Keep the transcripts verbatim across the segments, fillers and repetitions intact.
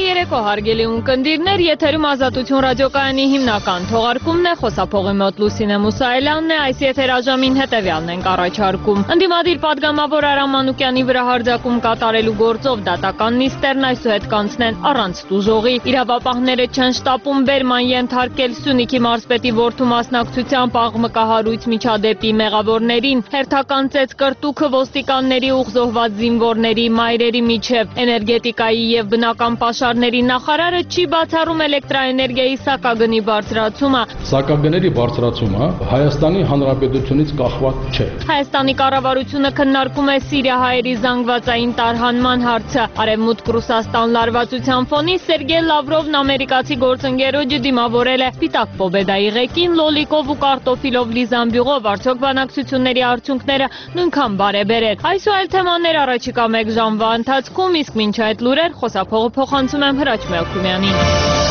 երեկո հարգելի ունկնդիրներ, եթերում Ազատություն ռադիոկայանի հիմնական թողարկումն է, խոսափողի մոտ Լուսինե Մուսայելյանն է, այս եթերաժամին հետևյալն ենք առաջարկում։ Ընդդիմադիր պատգամավոր Արամ Մանուկյանի վրա հարձակում կատարելու գործով դատական նիստերն այսուհետ կանցնեն առանց տուժողի։ Իրավապահները չեն շտապում բերման ենթարկել Սյունիքի մարզպետի որդու մասնակցությամբ աղմկահարույց միջադեպի մեղավորներին, հերթական ծեծ կրտուքը ոստիկանների ուղղզոհված զինվորների մայրերի միջև, էներգետիկայի և բնական պաշարների նախարարը չի բացառում էլեկտրաէներգիայի սակագնի բարձրացումը։ Սակագների բարձրացումը Հայաստանի Հանրապետությունից կախված չէ։ Հայաստանի կառավարությունը քննարկում է սիրիահայերի զանգվածային տարհանման հարցը։ Արևմուտք Ռուսաստան լարվածության ֆոնին Սերգեյ Լավրովն ամերիկացի գործընկերոջը դիմավորել է Սպիտակ Պոբեդայի ղեկին լոլիկով ու կարտոֆիլով լիզամբյուղով, արդյոք բանակցությունների արդյունքները նույնքան բարեբեր են։ Այս ու այլ թեմաներ առաջիկա մեկ ժամվա ընթացքում, իսկ մինչ այդ լուրեր խոսափողը փոխանցում եմ Հրաչ Մելքումյանին։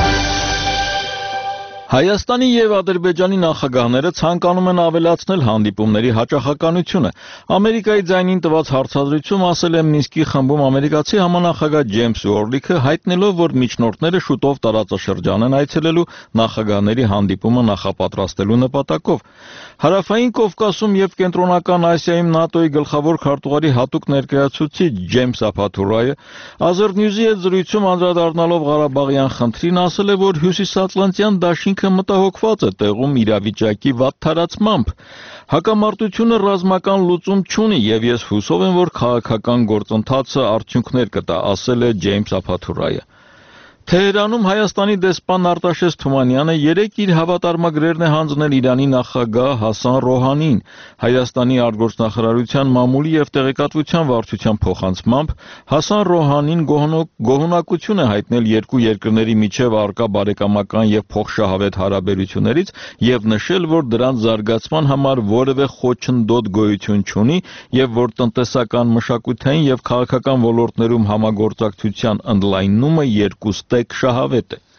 Հայաստանի և Ադրբեջանի նախագահները ցանկանում են ավելացնել հանդիպումների հաճախականությունը։ Ամերիկայի ձայնին տված հարցազրույցում ասել է Մինսկի խմբում ամերիկացի համանախագահ Ջեյմս Ուորլիքը, հայտնելով, որ միջնորդները շուտով տարածաշրջան են այցելելու նախագահների հանդիպումը նախապատրաստելու նպատակով։ Հարավային Կովկասում և Կենտրոնական Ասիայում ՆԱՏՕ-ի գլխավոր քարտուղարի հատուկ ներկայացուցիչ Ջեյմս Ափաթուրայը Ազերնյուզի հետ զրույցում անդրադառնալով Ղարաբաղյան խնդրին ասել է, որ Հյուսիսատլանտյան դաշինքը մտահոգված է տեղում իրավիճակի վատթարացմամբ։ Հակամարտությունը ռազմական լուծում չունի և ես հուսով եմ, որ քաղաքական գործընթացը արդյունքներ կտա, ասել է Ջեյմս Ափաթուրայը։ Թեհրանում Հայաստանի դեսպան Արտաշես Թումանյանը երեկ իր հավատարմագրերն է հանձնել Իրանի նախագահ Հասան Ռոհանին։ Հայաստանի արտգործնախարարության մամուլի և տեղեկատվության վարչության փոխանցմամբ Հասան Ռոհանին գոհունակություն է հայտնել երկու երկրների միջև առկա բարեկամական և փոխշահավետ հարաբերություններից և նշել, որ դրանց զարգացման համար որևէ խոչընդոտ գոյություն չունի և որ տնտեսական, մշակութային և քաղաքական ոլորտներում համագործակցության ընդլայնումը երկուստեք շահավետ է։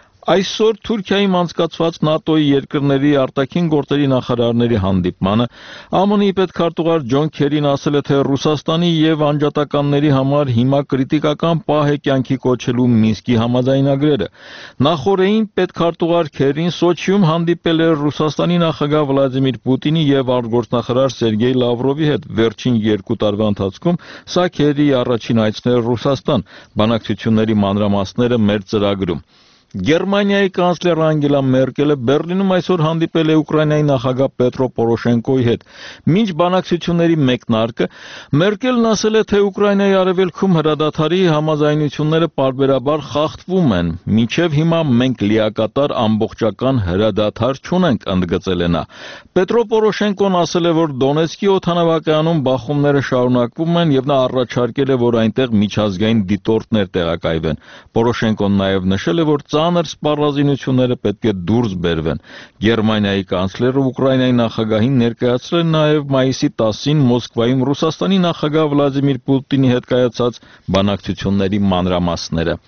Այսօր Թուրքիայում անցկացված ՆԱՏՕ-ի երկրների արտաքին գործերի նախարարների հանդիպմանը ԱՄՆ-ի պետքարտուղար Ջոն Քերին ասել է, թե Ռուսաստանի և անջատականների համար հիմա կրիտիկական պահ է կյանքի կոչելու Մինսկի համաձայնագրերը։ Նախօրեին պետքարտուղար Քերին Սոչիում հանդիպել էր Ռուսաստանի նախագահ Վլադիմիր Պուտինի և արտգործնախարար Սերգեյ Լավրովի հետ։ Վերջին երկու տարվա ընթացքում սա Քերիի առաջին այցն էր Ռուսաստան։ Բանակցությունների մանրամասները մեր ծրագրում։ Գերմանիայի կանցլեր Անգելա Մերկելը Բեռլինում այսօր հանդիպել է Ուկրաինայի նախագահ Պետրո Պորոշենկոյի հետ։ Մինչ բանակցությունների մեկնարկը Մերկելն ասել է, թե Ուկրաինայի արևելքում հրադադարի համաձայնությունները պարբերաբար խախտվում են։ Մինչև հիմա մենք լիակատար ամբողջական հրադադար չունենք, ընդգծել է նա։ Պետրո Պորոշենկոն ասել է, որ Դոնեցկի օդանավակայանում բախումները շարունակվում են և նա առաջարկել է, որ այնտեղ միջազգային դիտորդներ տեղակայվեն։ Պորոշենկոն նաև նշել է, որ ծանր սպառազինությունները պետք է դուրս բերվեն։ Գերմանիայի կանցլերը Ուկրաինայի նախագահին ներկայացրել է նաև մայիսի տասին Մոսկվայում Ռուսաստանի նախագահ Վլադիմիր Պուտինի հետ կայացած բանակցությունների մանրամասները։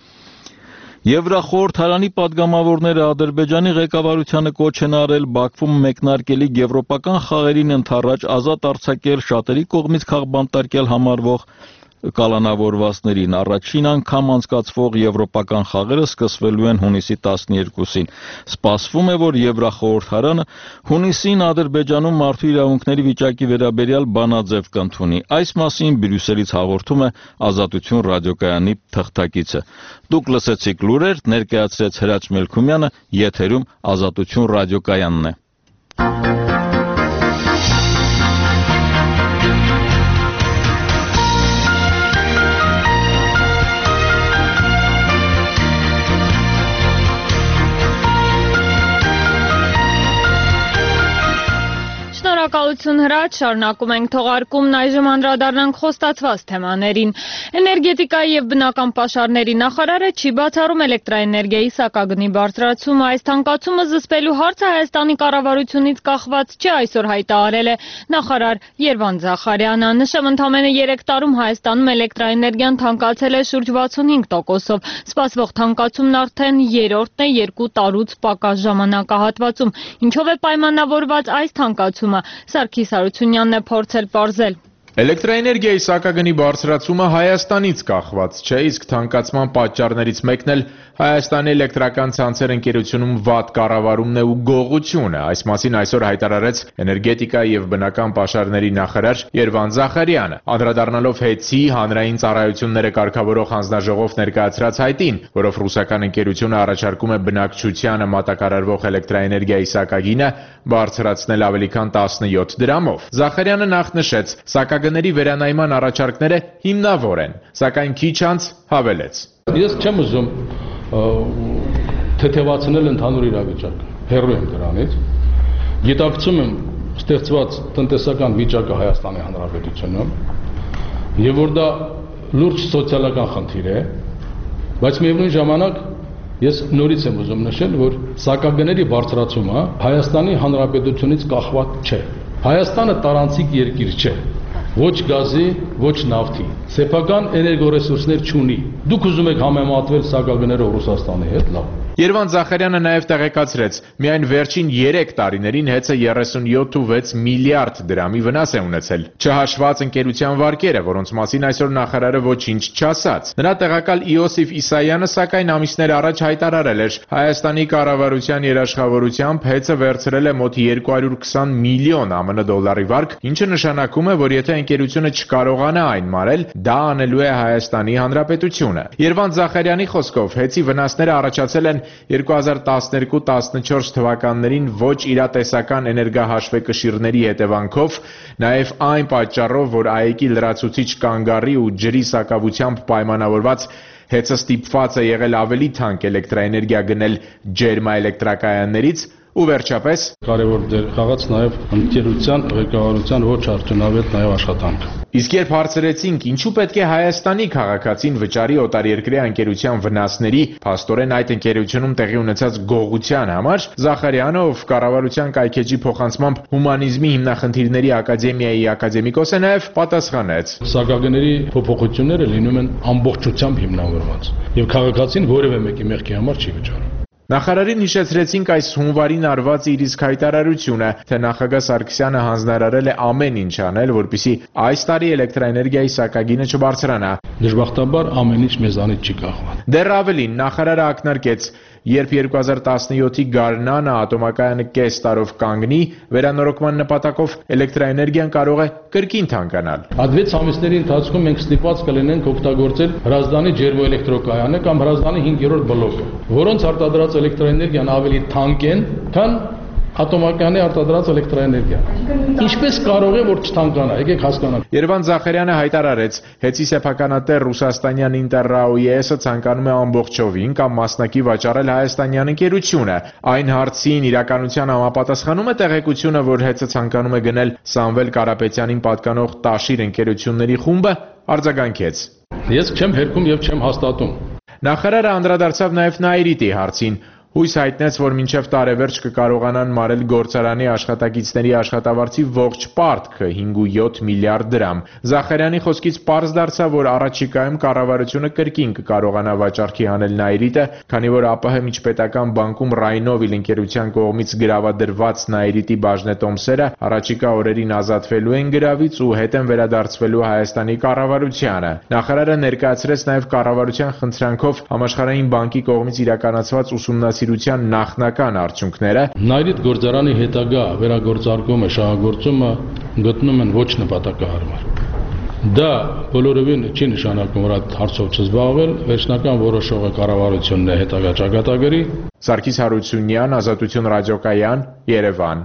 Եվրախորհրդարանի պատգամավորները Ադրբեջանի ղեկավարությանը կոչ են արել Բաքվում մեկնարկելիք եվրոպական խաղերին ընդառաջ ազատ արձակել շատերի կողմից քաղբանտարկել համարվող կալանավորվածներին։ Առաջին անգամ անցկացվող եվրոպական խաղերը սկսվելու են հունիսի տասներկուսին։ Սպասվում է, որ Եվրախորհրդարանը հունիսին Ադրբեջանում մարդու իրավունքների վիճակի վերաբերյալ բանաձև կընդունի։ Այս մասին Բրյուսելից հաղորդում է Ազատություն ռադիոկայանի թղթակիցը։ Դուք լսեցիք լուրեր, ներկայացրեց Հրաչ Մելքումյանը, եթերում Ազատություն ռադիոկայանն է։ Շնորհակալություն Հրաչ, շարունակում ենք թողարկումն, այժմ անդրադառնանք խոստացված թեմաներին։ Էներգետիկայի և բնական պաշարների նախարարը չի բացառում էլեկտրաէներգիայի սակագնի բարձրացումը։ Այս թանկացումը զսպելու հարցը Հայաստանի կառավարությունից կախված չէ, այսօր հայտարարել է նախարար Երվանդ Զախարյանը։ Նշեմ, ընդամենը երեք տարում Հայաստանում էլեկտրաէներգիան թանկացել է շուրջ վաթսունհինգ տոկոսով։ Սպասվող թանկացումն արդեն երրորդն է երկու տարուց պակաս ժամանակահատվածում։ Ինչով է պայմանավորված այս թանկացումը, Սարգիս Հարությունյանն է փորձել պարզել։ Էլեկտրաէներգիայի սակագնի բարձրացումը Հայաստանից կախված չէ, իսկ թանկացման պատճառներից մեկն էլ Հայաստանի էլեկտրական ցանցեր ընկերությունում վատ կառավարումն է ու գողությունը։ Այս մասին այսօր հայտարարեց էներգետիկայի եւ բնական պաշարների նախարար Երվան Զախարյանը, անդրադառնալով ՀԵՑ-ի հանրային ծառայությունները կարգավորող հանձնաժողով ներկայացրած հայտին, որով ռուսական ընկերությունը առաջարկում է բնակչությանը մատակարարվող էլեկտրաէներգիայի սակագինը բարձրացնել ավելի քան տասնյոթ դրամով։ Զախարյանը նախ նշեց, սակագների վերանայման առաջարկները հիմնավոր են, սակայն քիչ անց հավելեց. Ես չեմ ուզում թեթևացնել ընդհանուր իրավիճակը, հեռու եմ դրանից, գիտակցում եմ ստեղծված տնտեսական վիճակը Հայաստանի Հանրապետությունում եւ որ դա լուրջ սոցիալական խնդիր է, բայց միևնույն ժամանակ ես նորից եմ ուզում նշել, որ սակագների բարձրացումը Հայաստանի Հանրապետությունից կախված չէ։ Հայաստանը տարանցիկ երկիր չէ, ոչ գազի, ոչ նավթի, սեփական էներգորեսուրսներ չունի։ Դուք ուզում եք համեմատվել սակագներով Ռուսաստանի հետ, լավ։ Երվան Զախարյանը նաև տեղեկացրեց, միայն վերջին երեք տարիներին ՀԵՑ-ը երեսունյոթ ու վեց միլիարդ դրամի վնաս է ունեցել, չհաշված ընկերության վարկերը, որոնց մասին այսօր նախարարը ոչինչ չասաց։ Նրա տեղակալ Իոսիֆ Իսայանը սակայն ամիսներ առաջ հայտարարել էր, Հայաստանի կառավարության երաշխավորությամբ ՀԵՑ-ը վերցրել է մոտ երկու հարյուր քսան միլիոն ԱՄՆ դոլարի վարկ, ինչը նշանակում է, որ եթե ընկերությունը չկարողանա այն մարել, դա անելու է Հայաստանի Հանրապետությունը։ Երվան Զախարյանի խոսքով ՀԵՑ-ի վնասները առաջացել են երկու հազար տասներկու տասնչորս թվականներին ոչ իրատեսական էներգահաշվեկշիռների հետևանքով, նաև այն պատճառով, որ ԱԷԿ-ի լրացուցիչ կանգառի ու ջրի սակավությամբ պայմանավորված ՀԵՑ-ը ստիպված է եղել ավելի թանկ էլեկտրաէներգիա գնել ջերմաէլեկտրակայաններից ու վերջապես կարևոր դեր խաղաց նաև ընկերության ղեկավարության ոչ արդյունավետ նաև աշխատանքը։ Իսկ երբ հարցրեցինք, ինչու պետք է Հայաստանի քաղաքացին վճարի օտարերկրյա ընկերության վնասների, փաստորեն այդ ընկերությունում տեղի ունեցած գողության համար, Զախարյանը, ով կառավարության կայքեջի փոխանցմամբ հումանիզմի հիմնախնդիրների ակադեմիայի ակադեմիկոս է, նաև պատասխանեց. Սակագների փոփոխությունները լինում են ամբողջությամբ հիմնավորված, եւ քաղաքացին որևէ մեկի մեղքի համար չի վճարում։ Նախարարին հիշեցրեցինք այս հունվարին արված իր իսկ հայտարարությունը, թե նախագահ Սարգսյանը հանձնարարել է ամեն ինչ անել, որպեսզի այս տարի էլեկտրաէներգիայի սակագինը չբարձրանա։ Դժբախտաբար ամեն ինչ մեզանից չի կախված։ Դեռ ավելին, նախարարը ակնարկեց, երբ երկու հազար տասնյոթի գարնանը ատոմակայանը կես տարով կանգնի, վերանորոգման նպատակով էլեկտրաէներգիան կարող է կրկին թանկանալ։ Այդ վեց ամիսների ընթացքում մենք ստիպված կլինենք օգտագործել Հրազդանի ջերմոէլեկտրոկայանը կամ Հրազդանի հինգերորդ բլոկը, որոնց արտադրած էլեկտրաէներգիան ավելի թանկ են, քան ատոմակայանի արտադրած էլեկտրաէներգիան։ Ինչպես կարող է որ չթանկանա, եկեք հասկանանք։ Երվան Զախարյանը հայտարարեց, ՀԵՑ-ի սեփականատեր ռուսաստանյան Ինտերրաոյես-ը ցանկանում է ամբողջովին կամ մասնակի վաճառել հայաստանյան ընկերությունը։ Այն հարցին իրականության համապատասխանում է տեղեկությունը, որ ՀԵՑ-ը ցանկանում է գնել Սամվել Կարապետյանին պատկանող Տաշիր ընկերությունների խումբը, արձագանքեց. Ես չեմ հերքում եւ չեմ հաստատում։ Նախարարը անդրադարձավ նաև Նայիրիտի հարցին, հույս հայտնեց, որ մինչև տարեվերջ կկարողանան մարել գործարանի աշխատակիցների աշխատավարձի ողջ պարտքը հինգ ու յոթ միլիարդ դրամ։ Զախարյանի խոսքից պարզ դարձավ, որ առաջիկայում կառավարությունը կրկին կկարողանա վաճառքի հանել Նայիրիտը, քանի որ ԱՊՀ միջպետական բանկում Ռայնովիլ ընկերության կողմից գրավադրված Նայիրիտի բաժնետոմսերը առաջիկա օրերին ազատվելու են գրավից ու հետ են վերադարձվելու Հայաստանի կառավարությանը։ Նախարարը ներկայացրեց նաև կառավարության խնդրանքով Համաշխարհային բանկի կողմից իրականացված ուսումնասիրության նախնական արդյունքները։ Նայիրիտ գործարանի հետագա վերագործարկումը, շահագործումը գտնում են ոչ նպատակահարմար։ Դա բոլորովին չի նշանակում, որ այդ հարցով չզբաղվել, վերջնական որոշողը կառավարությունն է հետագա ճակատագրի։ Սարգիս Հարությունյան, Ազատություն ռադիոկայան, Երևան։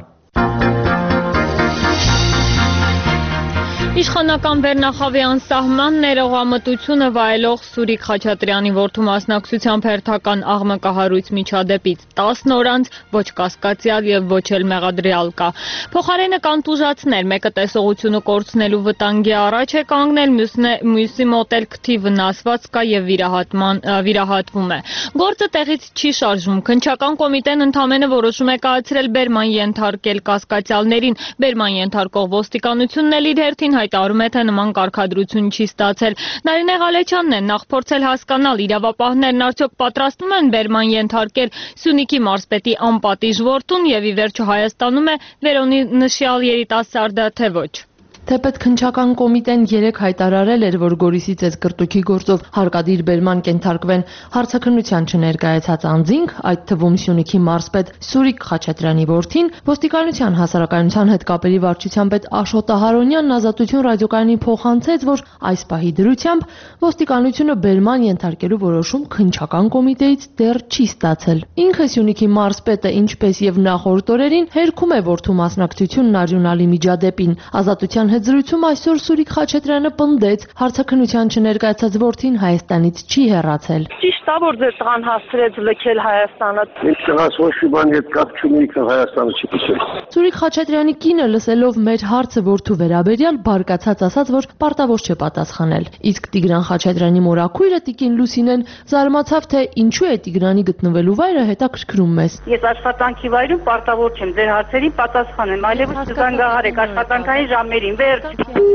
Իշխանական Վերնախավի անսահման ներողամտությունը վայելող Սուրիկ Խաչատրյանի որդու մասնակցությամբ հերթական աղմկահարույց միջադեպից տասն օր անց ոչ կասկածյալ եւ ոչ էլ մեղադրյալ կա։ Փոխարենը կան տուժածներ, մեկը տեսողությունը կորցնելու վտանգի առաջ է կանգնել, մյուսի մոտ էլ քթի վնասված կա եւ վիրահատվում է։ Գործը տեղից չի շարժվում։ Քննչական կոմիտեն ընդամենը որոշում է կայացրել բերման ենթարկել կասկածյալներին, բերման ենթարկող ոստիկանությունն էլ իր հերթին հայտարարում է, թե նման կարգադրություն չի ստացել։ Նարինե Ղալեչյանն է նախ փորձել հասկանալ իրավապահներն արդյոք պատրաստվում են բերման ենթարկել Սյունիքի մարզպետի անպատիժ որդուն եւ ի վերջո Հայաստանում է Վերոնի նշյալ երիտասարդը, թե ոչ։ Թեպետ քննչական կոմիտեն երեկ հայտարարել էր, որ Գորիսի ծեծկռտուքի գործով հարկադիր բերման կենթարկվեն հարցաքննության չներկայացած անձինք, այդ թվում Սյունիքի մարզպետ Սուրիկ Խաչատրյանի որդին, ոստիկանության հասարակայնության հետ կապերի վարչության պետ Աշոտ Ահարոնյանն Ազատություն ռադիոկայանին փոխանցեց, որ այս պահի դրությամբ ոստիկանությունը բերման ենթարկելու որոշում քննչական կոմիտեից դեռ չի ստացել։ Ինքը Սյունիքի մարզպետը, ինչպես եւ նախորդ օրերին, հերքում է որդու մասնակցությունն արյունալի միջադեպին։ Ազատության հետ զրույցում այսօր Սուրիկ Խաչատրյանը պնդեց, հարցաքննության չներկայացած որդին Հայաստանից չի հեռացել։ Ճիշտ է, որ ձեր տղան հասցրեց լքել Հայաստանը։ Իմ տղաս ոչ մի բանի հետ կապ չունի, ինքը Հայաստանը չի լքել։ Սուրիկ Խաչատրյանի կինը լսելով մեր հարցը որդու վերաբերյալ բարկացած ասաց, որ պարտավոր չէ պատասխանել։ Իսկ Տիգրան Խաչատրյանի մորաքույրը Տիկին Լուսինեն զարմացավ, թե ինչու է Տիգրանի գտնվելու վայրը հետաքրքրում մեզ։ Ես աշխատանքի վայրում պարտավոր չեմ ձեր հարցերին պատասխանեմ, այլևս կզանգահարեք աշխատանքային ժամերին, վերջ։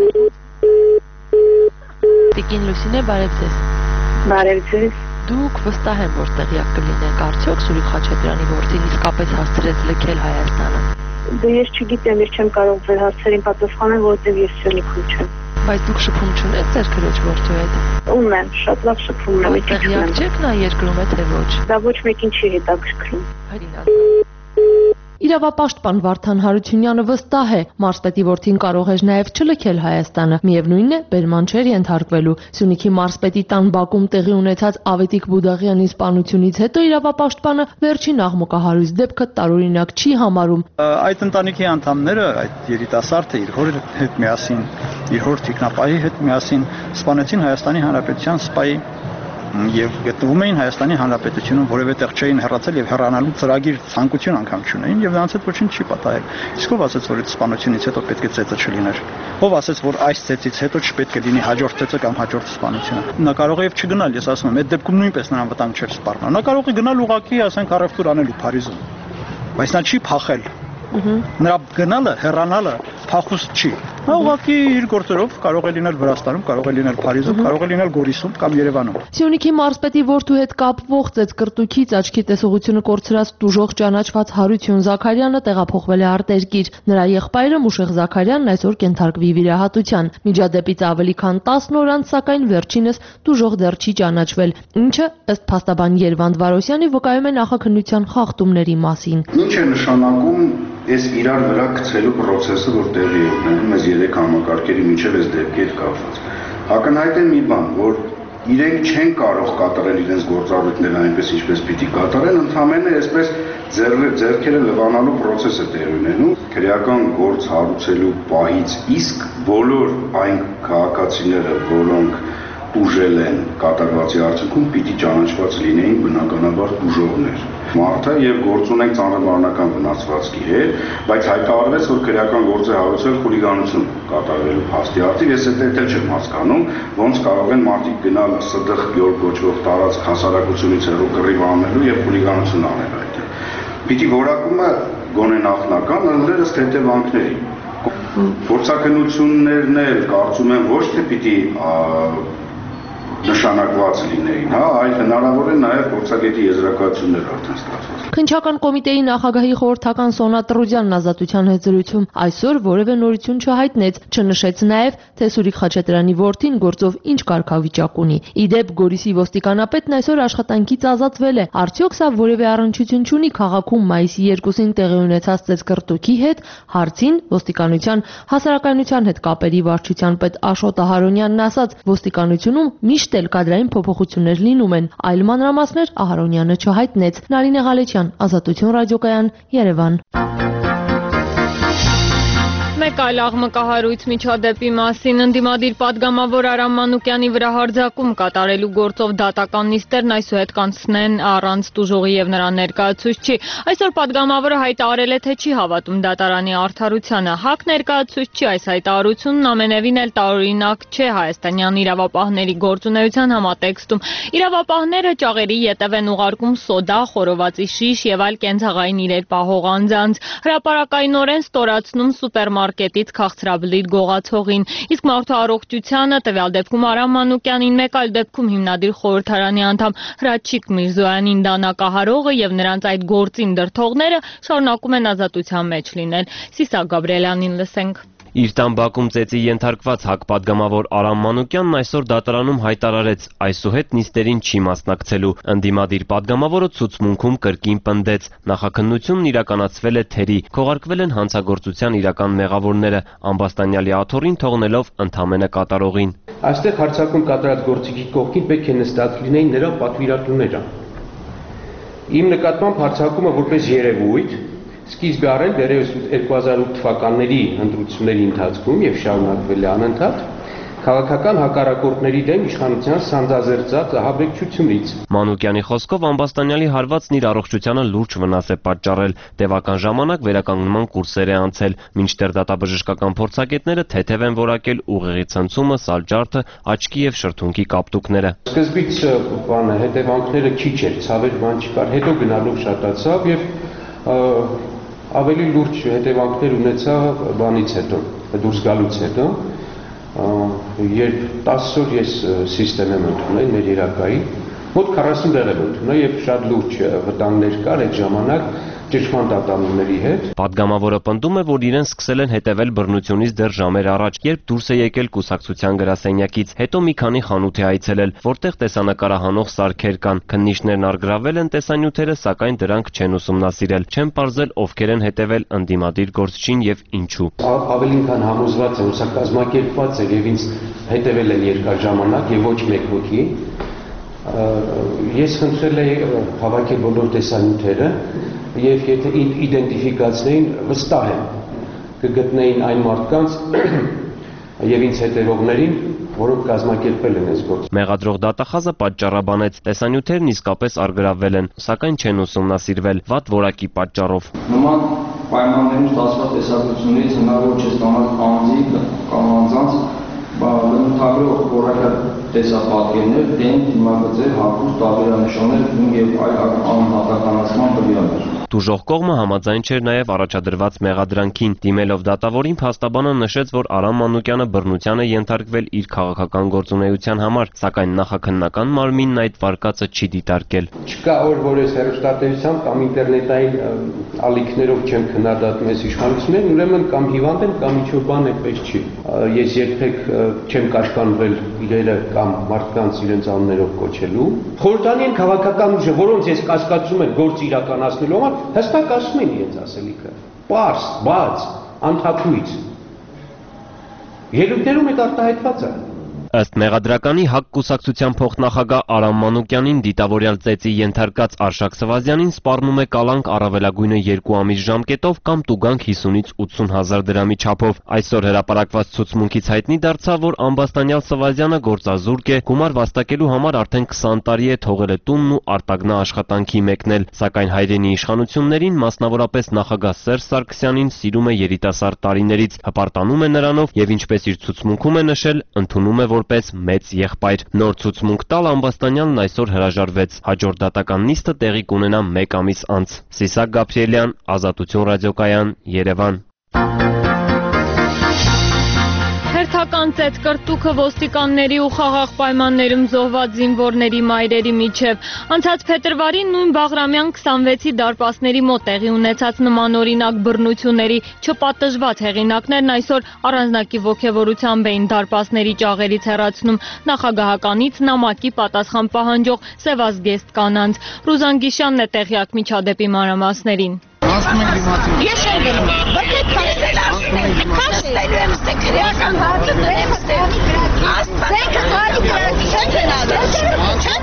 Տիկին Լուսինե, բարև ձեզ։ Բարև ձեզ։ Դուք վստահ եմ, որ տեղյակ կլինեք արդյոք Սուրիկ Խաչատրյանի որդին իսկապես հասցրեց լքել Հայաստանը։ Դե ես չգիտեմ, ես չեմ կարող ձեր հարցերին պատասխանել, որովհետև ես Սյունիքում չեմ։ Բայց դուք շփում չունեք ձեր քրոջ որդու հետ։ Ունեմ, շատ լավ շփում ունեմ։ Տեղյակ չեք նա երկրում է թե ոչ։ Դա ոչ մեկին չի հետաքրքրում։ Իրավապաշտպան Վարդան Հարությունյանը վստահ է, մարզպետի որդին կարող էր նաև չլքել Հայաստանը, միևնույնն է, բերման չէր ենթարկվելու։ Սյունիքի մարզպետի տան բակում տեղի ունեցած Ավետիք Բուդաղյանի սպանությունից հետո իրավապաշտպանը վերջին աղմկահարույց դեպքը տարօրինակ չի համարում։ Այդ ընտանիքի անդամները, այդ երիտասարդը իր հոր հետ միասին, իր հոր թիկնապահի հետ միասին սպանեցին Հայաստանի Հանրապետության սպայի եւ գտնվում էին Հայաստանի Հանրապետությունում, որևէ տեղ չէին հեռացել եւ հեռանալու ծրագիր ցանկություն անգամ չունեին եւ նրանց հետ ոչինչ չի պատահել։ Իսկ ով ասաց, որ այդ սպանությունից հետո պետք է ծեծը չլիներ։ Ով ասաց, որ այս ծեծից հետո չպետք է լինի հաջորդ ծեծը կամ հաջորդ սպանությունը։ Նա կարող է եւ չգնալ, ես ասում եմ, այդ դեպքում նույնպես նրան վտանգ չէր սպառնա։ Նա կարող է գնալ ուղակի, ասենք, առևտուր անելու Փարիզում։ Բայց նա չի փախել։ Նրա գնալը, հեռանալը փախուստ չի։ Նա ուղղակի իր գործերով կարող է լինել Վրաստանում, կարող է լինել Փարիզում, կարող է լինել Գորիսում կամ Երևանում։ Սյունիքի մարզպետի որդու հետ կապվող ծեծկռտուքից աչքի տեսողությունը կորցրած տուժող ճանաչված Հարություն Զաքարյանը տեղափոխվել է արտերկիր։ Նրա եղբայրը Մուշեղ Զաքարյանն այսօր կենթարկվի վիրահատության։ Միջադեպից ավելի քան տասն օր անց, սակայն վերջինս տուժող դեռ չի ճանաչվել, ինչը ըստ փաստաբան Երվանդ Վարոսյանի վկայում է նախաքննության խախտումների մասին։ Ինչ է նշանակում այս իրար վրա գցելու process-ը, որ տեղի է ունենում այս երեք համակարգերի միջև այս դեպքի հետ կապված։ Ակնհայտ է մի բան, որ իրենք չեն կարող կատարել իրենց գործառույթները այնպես, ինչպես պիտի կատարեն, ընդհանրապես այսպես ձեռքերը լվանալու process-ը տեղի ունենում։ Քրեական գործ հարուցելու պահից իսկ բոլոր այն քաղաքացիները, որոնք ուժել են կատարվածի արդյունքում, պիտի ճանաչված լինեին բնականաբար ուժողներ։ Մարդը եւ գործ ունենք ծանրաբարնական վնասվածքի հետ, բայց հայտարարվեց, որ քրեական գործ է հարուցել խուլիգանություն կատարելու փաստի արդիվ։ Ես այդ էլ չեմ հասկանում, ոնց կարող են մարդիկ գնալ ՍԴԽ յոլ կոչվող տարածք հասարակությունից հեռու կռիվ անելու եւ խուլիգանություն անել այդտեղ։ Պիտի որակումը գոնե նախնական ընտրել ըստ հետևանքների։ Փորձակնություններն էլ կարծում եմ ոչ թե պիտի նշանակված լինեին, հա, այլ հնարավոր է նաև փորձագետի եզրակացություններ արդեն ստացված։ Քննչական կոմիտեի նախագահի խորհրդական Սոնա Տրուդյանն Ազատության հետ զրույցում այսօր որևէ նորություն չհայտնեց, չնշեց նաև, թե Սուրիկ Խաչատրյանի որդին գործով ինչ կարգավիճակ ունի։ Ի դեպ, Գորիսի ոստիկանապետն այսօր աշխատանքից ազատվել է։ Արդյոք սա որևէ առնչություն չունի քաղաքում մայիսի երկուսին տեղի ունեցած ծեծկռտուքի հետ, հարցին ոստիկանության հասարակայնության հետ կապերի վարչության պետ Աշոտ Ահարոնյանն ասաց, ոստիկանությունում միշտ էլ կադրային փոփոխություններ լինում են, այլ մանրամասներ Ահարոնյանը չհայտնեց։ Նարինե Ղալեչյան, Ազատություն ռադիոկայան, Երևան։ Մեկ այլ աղմկահարույց միջադեպի մասին ընդդիմադիր պատգամավոր Արամ Մանուկյանի վրա հարձակում կատարելու գործով դատական նիստերն այսուհետ կանցնեն առանց տուժողի եւ նրա ներկայացուցչի։ Այսօր պատգամավորը հայտարարել է, թե չի հավատում դատարանի արդարությանը։ ՀԱԿ ներկայացուցչի այս հայտարարությունն ամենևին էլ տարօրինակ չէ հայաստանյան իրավապահների գործունեության համատեքստում։ Իրավապահները ճաղերի ետև են ուղարկում սոդա, խորովածի շիշ եւ այլ կենցաղային իրեր պահող անձանց, հրապարակայնորեն ստորացնում սուպերմարկետից քաղցրաբլիթ գողացողին, իսկ մարդու առողջությանը, տվյալ դեպքում Արամ Մանուկյանին, մեկ այլ դեպքում հիմնադիր խորհրդարանի անդամ Հրաչիկ Միրզոյանին դանակահարողը եւ նրանց այդ գործին դրդողները շարունակում են ազատության մեջ լինել։ Սիսա Գաբրիելյանին լսենք։ Իր տան բակում ծեծի ենթարկված ՀԱԿ պատգամավոր Արամ Մանուկյանն այսօր դատարանում հայտարարեց, այսուհետ նիստերին չի մասնակցելու։ Ընդդիմադիր պատգամավորը ցուցմունքում կրկին պնդեց, նախաքննությունն իրականացվել է թերի, քողարկվել են հանցագործության իրական մեղավորները, Ամբաստանյալի աթոռին թողնելով ընդամենը կատարողին։ Այստեղ հարձակում կատարած գործիքի կողքին պետք է նստած լինեին նրա պատվիրատուները։ Իմ նկատմամբ հարձակումը որպես երևույթ սկիզբ է առել դեռևս երկու հազար ութ թվականների ընտրությունների ընթացքում եւ շարունակվել է անընդհատ քաղաքական հակառակորդների դեմ իշխանության սանձազերծած ահաբեկչությունից։ Մանուկյանի խոսքով Ամբաստանյալի հարվածն իր առողջությանը լուրջ վնաս է պատճառել, տևական ժամանակ վերականգնման կուրսեր է անցել, մինչդեռ դատաբժշկական փորձագետները թեթև են որակել ուղեղի ցնցումը, սալջարդը, աչքի եւ շրթունքի կապտուկները։ Սկզբից բանը հետևանքները քիչ էր, ցավեր բան չկար, հետո գնալով շատացավ եւ ավելի լուրջ հետևանքներ ունեցա բանից հետո, դուրս գալուց հետո, երբ տասը օր ես սիստեմ եմ ընդունել մեր երակայի, մոտ քառասուն դեղ եմ ընդունել եւ շատ լուրջ վտանգներ կար այդ ժամանակ ճնշման դատանունների հետ։ Պատգամավորը պնդում է, որ իրեն սկսել են հետևել բռնությունից դեռ ժամեր առաջ, երբ դուրս է եկել կուսակցության գրասենյակից, հետո մի քանի խանութ է այցելել, որտեղ տեսանկարահանող սարքեր կան։ Քննիչներն առգրավել են տեսանյութերը, սակայն դրանք չեն ուսումնասիրել, չեն պարզել ովքեր են հետևել ընդդիմադիր գործչին եւ ինչու։ Ավելին քան համոզված եմ, սա կազմակերպված է եւ ինձ հետևել են երկար ժամանակ եւ ոչ մեկ հոգի։ Ես խնդրել եմ հավաքել բոլոր տեսանյութերը եւ եթե իդենտիֆիկացնեին, վստահ եմ կգտնեին այն մարդկանց եւ ինձ հետևողներին, որոնք կազմակերպել են այս գործը։ Մեղադրող դատախազը պատճառաբանեց, տեսանյութերն իսկապես առգրավվել են, սակայն չեն ուսումնասիրվել վատ որակի պատճառով։ Նման պայմաններում ստացված տեսակցությունից հնարավոր չէ ստանալ անձի կամ անձանց բնութագրող որակյալ տեսապատկերներ, դեմ, դիմագծեր, հակուստ, տարբերանշաններ եւ այլ անհատականացման տվյալներ։ Տուժող կողմը համաձայն չէր նաև առաջադրված մեղադրանքին, դիմելով դատավորին փաստաբանը նշեց, որ Արամ Մանուկյանը բռնության է ենթարկվել իր քաղաքական գործունեության համար, սակայն նախաքննական մարմինն այդ վարկածը չի դիտարկել։ Չկա օր, որ ես հեռուստատեսությամբ կամ ինտերնետային ալիքներով չեմ քննադատում այս իշխանություններին, ուրեմն կամ հիվանդ են կամ ինչ-որ բան այդպես չի։ Ես երբեք չեմ կաշկանդվել իրերը կամ մարդկանց իրենց անուններով կոչելու։ Խորհրդանի են քաղաքական ուժը, որոնց ես կասկածում եմ գործ իրականացնելու համար, հստակ ասում են իրենց ասելիքը։ Պարզ, բաց, անթափույց։ Ելույթներում այդ արտահայտված է։ Ըստ մեղադրականի ՀԱԿ կուսակցության փոխնախագահ Արամ Մանուկյանին դիտավորյալ ծեծի ենթարկած Արշակ Սվազյանին սպառնում է կալանք առավելագույնը երկու ամիս ժամկետով կամ տուգանք հիսունից ութսուն հազար դրամի չափով։ Այսօր հրապարակված ցուցմունքից հայտնի դարձավ, որ Ամբաստանյալ Սվազյանը գործազուրկ է, գումար վաստակելու համար արդեն քսան տարի է թողել է տունն ու արտագնա աշխատանքի մեկնել, սակայն հայրենի իշխանություններին, մասնավորապես նախագահ Սերժ Սարգսյանին սիրում է երիտասարդ տարիներից, հպարտանում է նրանով եւ ինչպես իր ցուցմունքում է նշել, ընդունում է որպես մեծ եղբայր։ Նոր ցուցմունք տալ Ամբաստանյանն այսօր հրաժարվեց։ Հաջորդ դատական նիստը տեղի կունենա մեկ ամիս անց։ Սիսակ Գաբրիելյան, Ազատություն ռադիոկայան, Երևան։ Հերթական ծեծկրտուքը ոստիկանների ու խաղաղ պայմաններում զոհված զինվորների մայրերի միջև։ Անցած փետրվարին նույն Բաղրամյան քսանվեցի դարպասների մոտ տեղի ունեցած նմանօրինակ բռնությունների չպատժված հեղինակներն այսօր առանձնակի ոգևորությամբ էին դարպասների ճաղերից հեռացնում նախագահականից նամակի պատասխան պահանջող սևազգեստ կանանց։ Ռուզան Գիշյանն է տեղյակ միջադեպի մանրամասներին։ Ես եմ գնում, բրկետ քաշտել ասում, քաշտել եմ ստե քրեական հարցը դրեմ ստեղի գրած, աստղեքը կարի գրած, չեն գնալու, չեն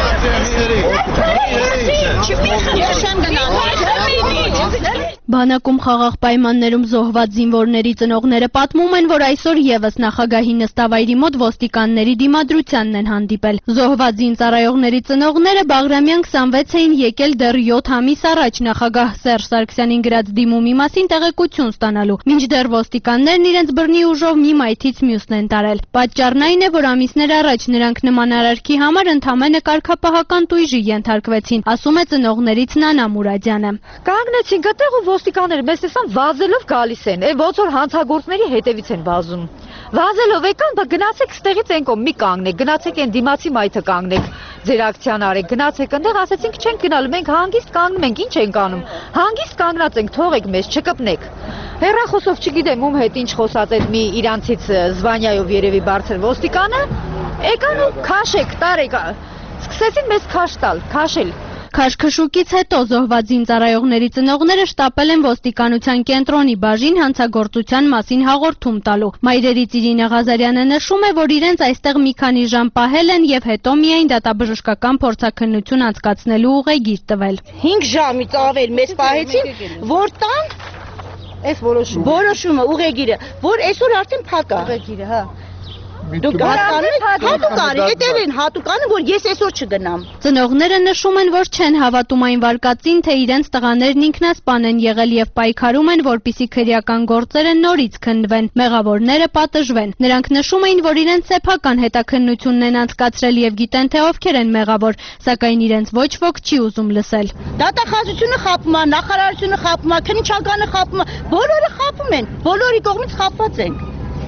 գնալու, Բանակում խաղաղ պայմաններում զոհված զինվորների ծնողները պատմում են, որ այսօր եւս նախագահի նստավայրի մոտ ոստիկանների դիմադրությանն են հանդիպել։ Զոհված զինծառայողների ծնողները Բաղրամյան քսանվեց-ին եկել դեռ յոթ ամիս առաջ նախագահ Սերժ Սարգսյանին գրած դիմումի մասին տեղեկություն ստանալու, մինչդեռ ոստիկաններն իրենց բռնի ուժով մի մայթից մյուսն են տարել։ Պատճառն այն է, որ ամիսներ առաջ նրանք նման արարքի համար ընդամենը կարգապահական տույժի ենթարկվեցին, ասում է ծնողներից Նանա Մուրադյանը։ Կանգնեցինք այդտեղ ու ոստիկանները մեզ տեսան վազելով գալիս են, ոնց որ հանցագործների հետևից են վազում։ Վազելով եկան, բա գնացեք ստեղից են կողմ մի կանգնեք, գնացեք այն դիմացի մայթը կանգնեք, ձեր ակցիան արեք, գնացեք այնտեղ, ասեցինք չենք գնալու, մենք հանգիստ կանգնում ենք, ինչ ենք անում։ Հանգիստ կանգնած ենք, թողեք մեզ, չկպնեք։ Հեռախոսով չգիտեմ ում հետ ինչ խոսած այդ մի իրանցից Զվանյայով երևի բարձր ոստիկանը, եկան ու քաշեք, տարեք, սկսեցին մեզ քաշ տալ, քաշել։ Քաշքշուկից հետո զոհված զինծառայողների ծնողները շտապել են ոստիկանության կենտրոնի բաժին հանցագործության մասին հաղորդում տալու։ Մայրերից Իրինա Ղազարյանը նշում է, որ իրենց այստեղ մի քանի ժամ պահել են եւ հետո միայն դատաբժշկական փորձաքննություն անցկացնելու ուղեգիր տվել։ հինգ ժամից ավել մեզ պահեցին, որ տան այս որոշումը, որոշումը, ուղեգիրը, որ այսօր արդեն փակ է։ Ուղեգիրը, հա։ Դուք հասկանու՞եք, հատուկ արի, հետև են հատուկ անը, որ ես այսօր չգնամ։ Ծնողները նշում են, որ չեն հավատում այն վարկածին, թե իրենց տղաներն ինքնասպան են եղել եւ պայքարում են, որպիսի քրեական գործերը նորից քննվեն, մեղավորները պատժվեն։ Նրանք նշում էին, որ իրենց սեփական հետաքննությունն են անցկացրել եւ գիտեն, թե ովքեր են մեղավոր, սակայն իրենց ոչ ոք չի ուզում լսել։ Դատախազությունը խաբում է, նախարարությունը խաբում է, քննիչականը խաբում է, բոլորը խաբում են, բոլորի կողմից խաբված ենք։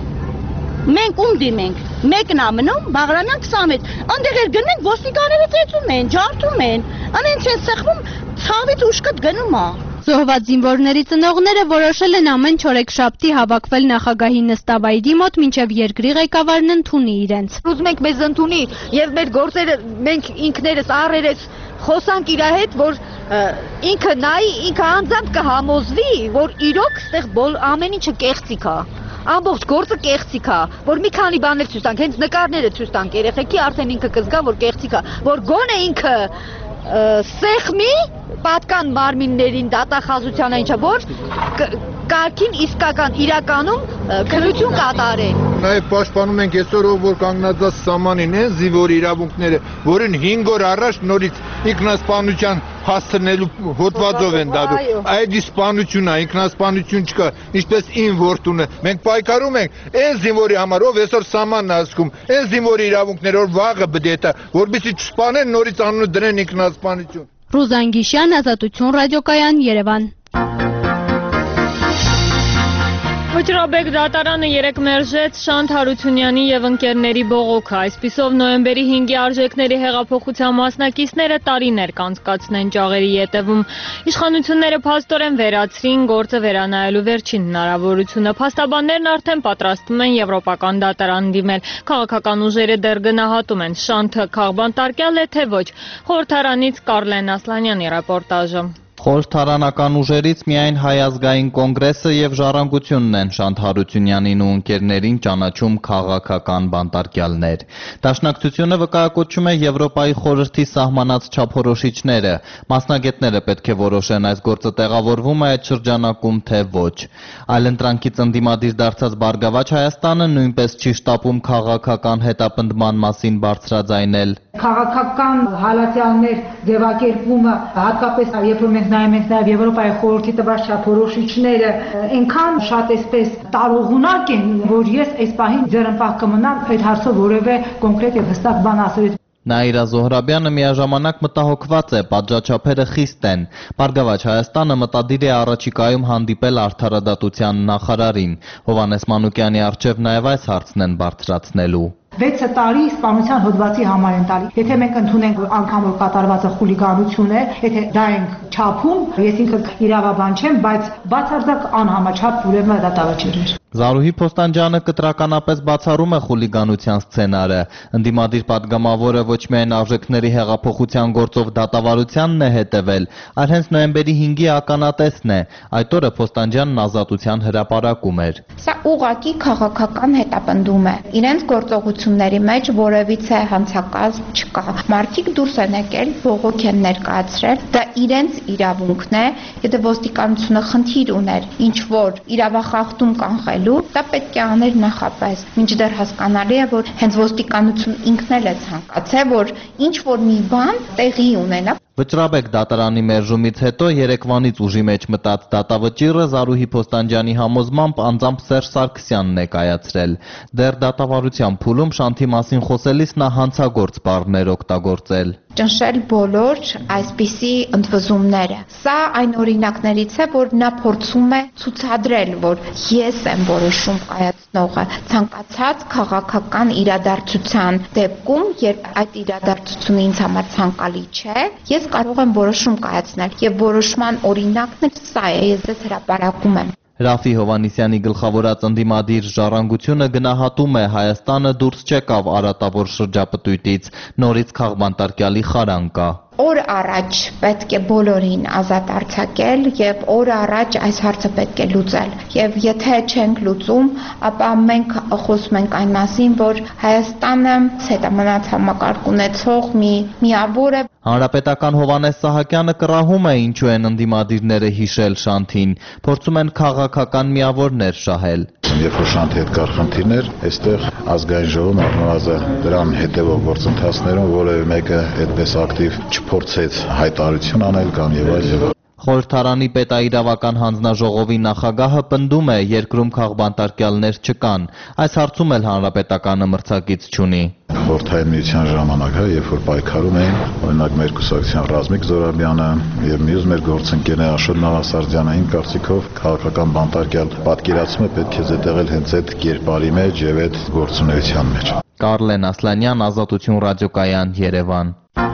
Մենք ում դիմենք, մեկն է մնում, Բաղրամյան քսանմեթր, այնտեղ էլ գնում ենք, ոստիկանները ծեծում են, ջարդում են, անենց են սեղմում, ցավից ուշքդ գնում է։ Զոհված զինվորների ծնողները որոշել են ամեն չորեքշաբթի հավաքվել նախագահի նստավայրի մոտ, մինչև երկրի ղեկավարն ընդունի իրենց։ Ուզում ենք մեզ ընդունի եւ մեր գործերը մենք ինքներս առերես խոսանք իր հետ, որ ինքը նայի, ինքը անձամբ կհամոզվի, որ իրոք ստեղ ամեն ինչը կեղծիք է։ Ամբողջ գործը կեղծիք է, որ մի քանի բաներ ցույց տանք, հենց նկարները ցույց տանք երեխեքի, արդեն ինքը կզգա, որ կեղծիք է, որ գոնե ինքը սեղմի պատկան մարմիններին դատախազությանը ինչա, որ կարգին իսկական իրականում քննություն կատարեն։ Նաև պաշտպանում ենք այսօր ով որ կանգնած սահմանին են զինվորի իրավունքները, որին հինգ օր առաջ նորից ինքնասպանության հասցնելու հոդվածով են դատում։ Այդ իսպանություն է, ինքնասպանություն չկա, ինչպես ին որդունը։ Մենք պայքարում ենք այն զինվորի համար, ով այսօր սահմանն է ասում, այն զինվորի իրավունքները, որ վաղը բդետա, որպեսզի չսպանեն, նորից անունը դնեն ինքնասպանություն։ Ռուզան Գիշյան, Ազատություն ռադիոկայան, Երևան։ Վճռաբեկ դատարանը երեկ մերժեց Շանթ Հարությունյանի եւ ընկերների բողոքը։ Այսպիսով նոյեմբերի հինգի արժեքների հեղափոխության մասնակիցները տարիներ կանցկացնեն ճաղերի ետևում։ Իշխանությունները փաստորեն վերացրին գործը վերանայելու վերջին հնարավորությունը։ Փաստաբաններն արդեն պատրաստվում են եվրոպական դատարան դիմել։ Քաղաքական ուժերը դեռ գնահատում են Շանթը քաղբանտարկյալ է թե ոչ։ Խորհրդարանից Կարլեն Ասլանյանի ռեպորտաժը։ Խորհրդարանական ուժերից միայն Հայ ազգային կոնգրեսը եւ Ժառանգությունն են Շանթ Հարությունյանին ու ընկերներին ճանաչում քաղաքական բանտարկյալներ։ Դաշնակցությունը վկայակոչում է Եվրոպայի խորհրդի սահմանած չափորոշիչները։ Մասնագետները պետք է որոշեն այս գործը տեղավորվում է այդ շրջանակում թե ոչ։ Այլընտրանքից ընդդիմադիր դարձած Բարգավաճ Հայաստանը նույնպես չի շտապում քաղաքական հետապնդման մասին բարձրաձայնել։ Քաղաքական հալածյալներ ձևակերպումը, հատկապես երբ որ մենք նայում ենք նաև Եվրոպայի խորհրդի տված չափորոշիչները, այնքան շատ էսպես տարողունակ են, որ ես այս պահին ձեռնպահ կմնամ այդ հարցով որևէ կոնկրետ եւ հստակ բան ասել։ Նաիրա Զոհրաբյանը միաժամանակ մտահոգված է, պատժաչափերը խիստ են։ Բարգավաճ Հայաստանը մտադիր է առաջիկայում հանդիպել արդարադատության նախարարին։ Հովհաննես Մանուկյանի առջև նաև այս հարցն են բարձրացնելու։ վեց տարի սպանության հոդվածի համար են տալի։ Եթե մենք ընդունենք անգամ որ կատարվածը խուլիգանություն է, եթե դա ենք չափում, ես ինքը իրավաբան չեմ, բայց բացարձակ անհամաչափ ուրեմն դատավճիռ։ Զարուհի Փոստանջյանը կտրականապես բացառում է խուլիգանության սցենարը։ Ընդդիմադիր падգամավորը ոչ միայն արժեքների հեղափոխության գործով դատավարությանն է հետևել, այլ հենց նոյեմբերի հինգի ականատեսն է։ Այդ օրը Փոստանջյանն ազատության հրապարակում էր։ Սա ուղղակի քաղաքական հետապնդում է։ Իրենց գործողությունների մեջ որևիցե հանցակազմ չկա։ Մարդիկ դուրս են եկել, բողոք են ներկայացրել, դա իրենց իրավունքն է, եթե ոստիկանությունը խնդիր ուներ ինչ որ իրավախախտում կանխել, դա պետք է աներ նախապես, մինչդեռ հասկանալի է, որ հենց ոստիկանություն ինքն էլ է ցանկացել, որ ինչ որ մի բան տեղի ունենա։ Վճռաբեկ դատարանի մերժումից հետո երեկվանից ուժի մեջ մտած դատավճիռը Զարուհի Փոստանջյանի համոզմամբ անձամբ Սերժ Սարգսյանն է կայացրել։ Դեռ դատավարության փուլում Շանթի մասին խոսելիս նա հանցագործ բառներ օգտագործել։ Ճնշել բոլոր այսպիսի ընդվզումները։ Սա այն օրինակներից է, որ նա փորձում է ցուցադրել, որ ես եմ որոշում կայացնողը ցանկացած քաղաքական իրադարձության դեպքում, երբ այդ իրադարձությունը ինձ համար ցանկալի չէ, ես կարող եմ որոշում կայացնել եւ որոշման օրինակն էլ սա է, ես ձեզ հրապարակում եմ։ Ռաֆի Հովհաննիսյանի գլխավորած ընդդիմադիր ժառանգությունը գնահատում է Հայաստանը դուրս չեկավ արատավոր շրջապտույտից, նորից քաղբանտարկյալի խարան կա։ Օր առաջ պետք է բոլորին ազատ արձակել եւ օր առաջ այս հարցը պետք է լուծել եւ եթե չենք լուծում, ապա մենք խոսում ենք այն մասին, որ Հայաստանը հետամնաց համակարգ ունեցող մի միավոր է։ Հանրապետական Հովհաննես Սահակյանը կռահում է ինչու են ընդդիմադիրները հիշել Շանթին, փորձում են քաղաքական միավորներ շահել։ Երբ որ Շանթի հետ կար խնդիրներ, այստեղ ազգային ժողովն առնվազն դրան հետևող գործընթացներում որևէ մեկը այդպես ակտիվ չփորձեց հայտարարություն անել կամ եւ այլ եւ Խորհրդարանի պետաիրավական հանձնաժողովի նախագահը պնդում է երկրում քաղբանտարկյալներ չկան։ Այս հարցում էլ հանրապետականը մրցակից չունի։ Խորհրդային միության ժամանակ, երբ որ պայքարում էին, օրինակ մեր կուսակցության Ռազմիկ Զորաբյանը եւ մյուս մեր գործընկերներ Աշոտ Նավասարդյանը, իմ կարծիքով քաղաքական բանտարկյալ պատկերացումը պետք է զետեղել հենց այդ կերպարի մեջ եւ այդ գործունեության մեջ։ Կարլեն Ասլանյան, Ազատություն ռադիոկայան, Երևան։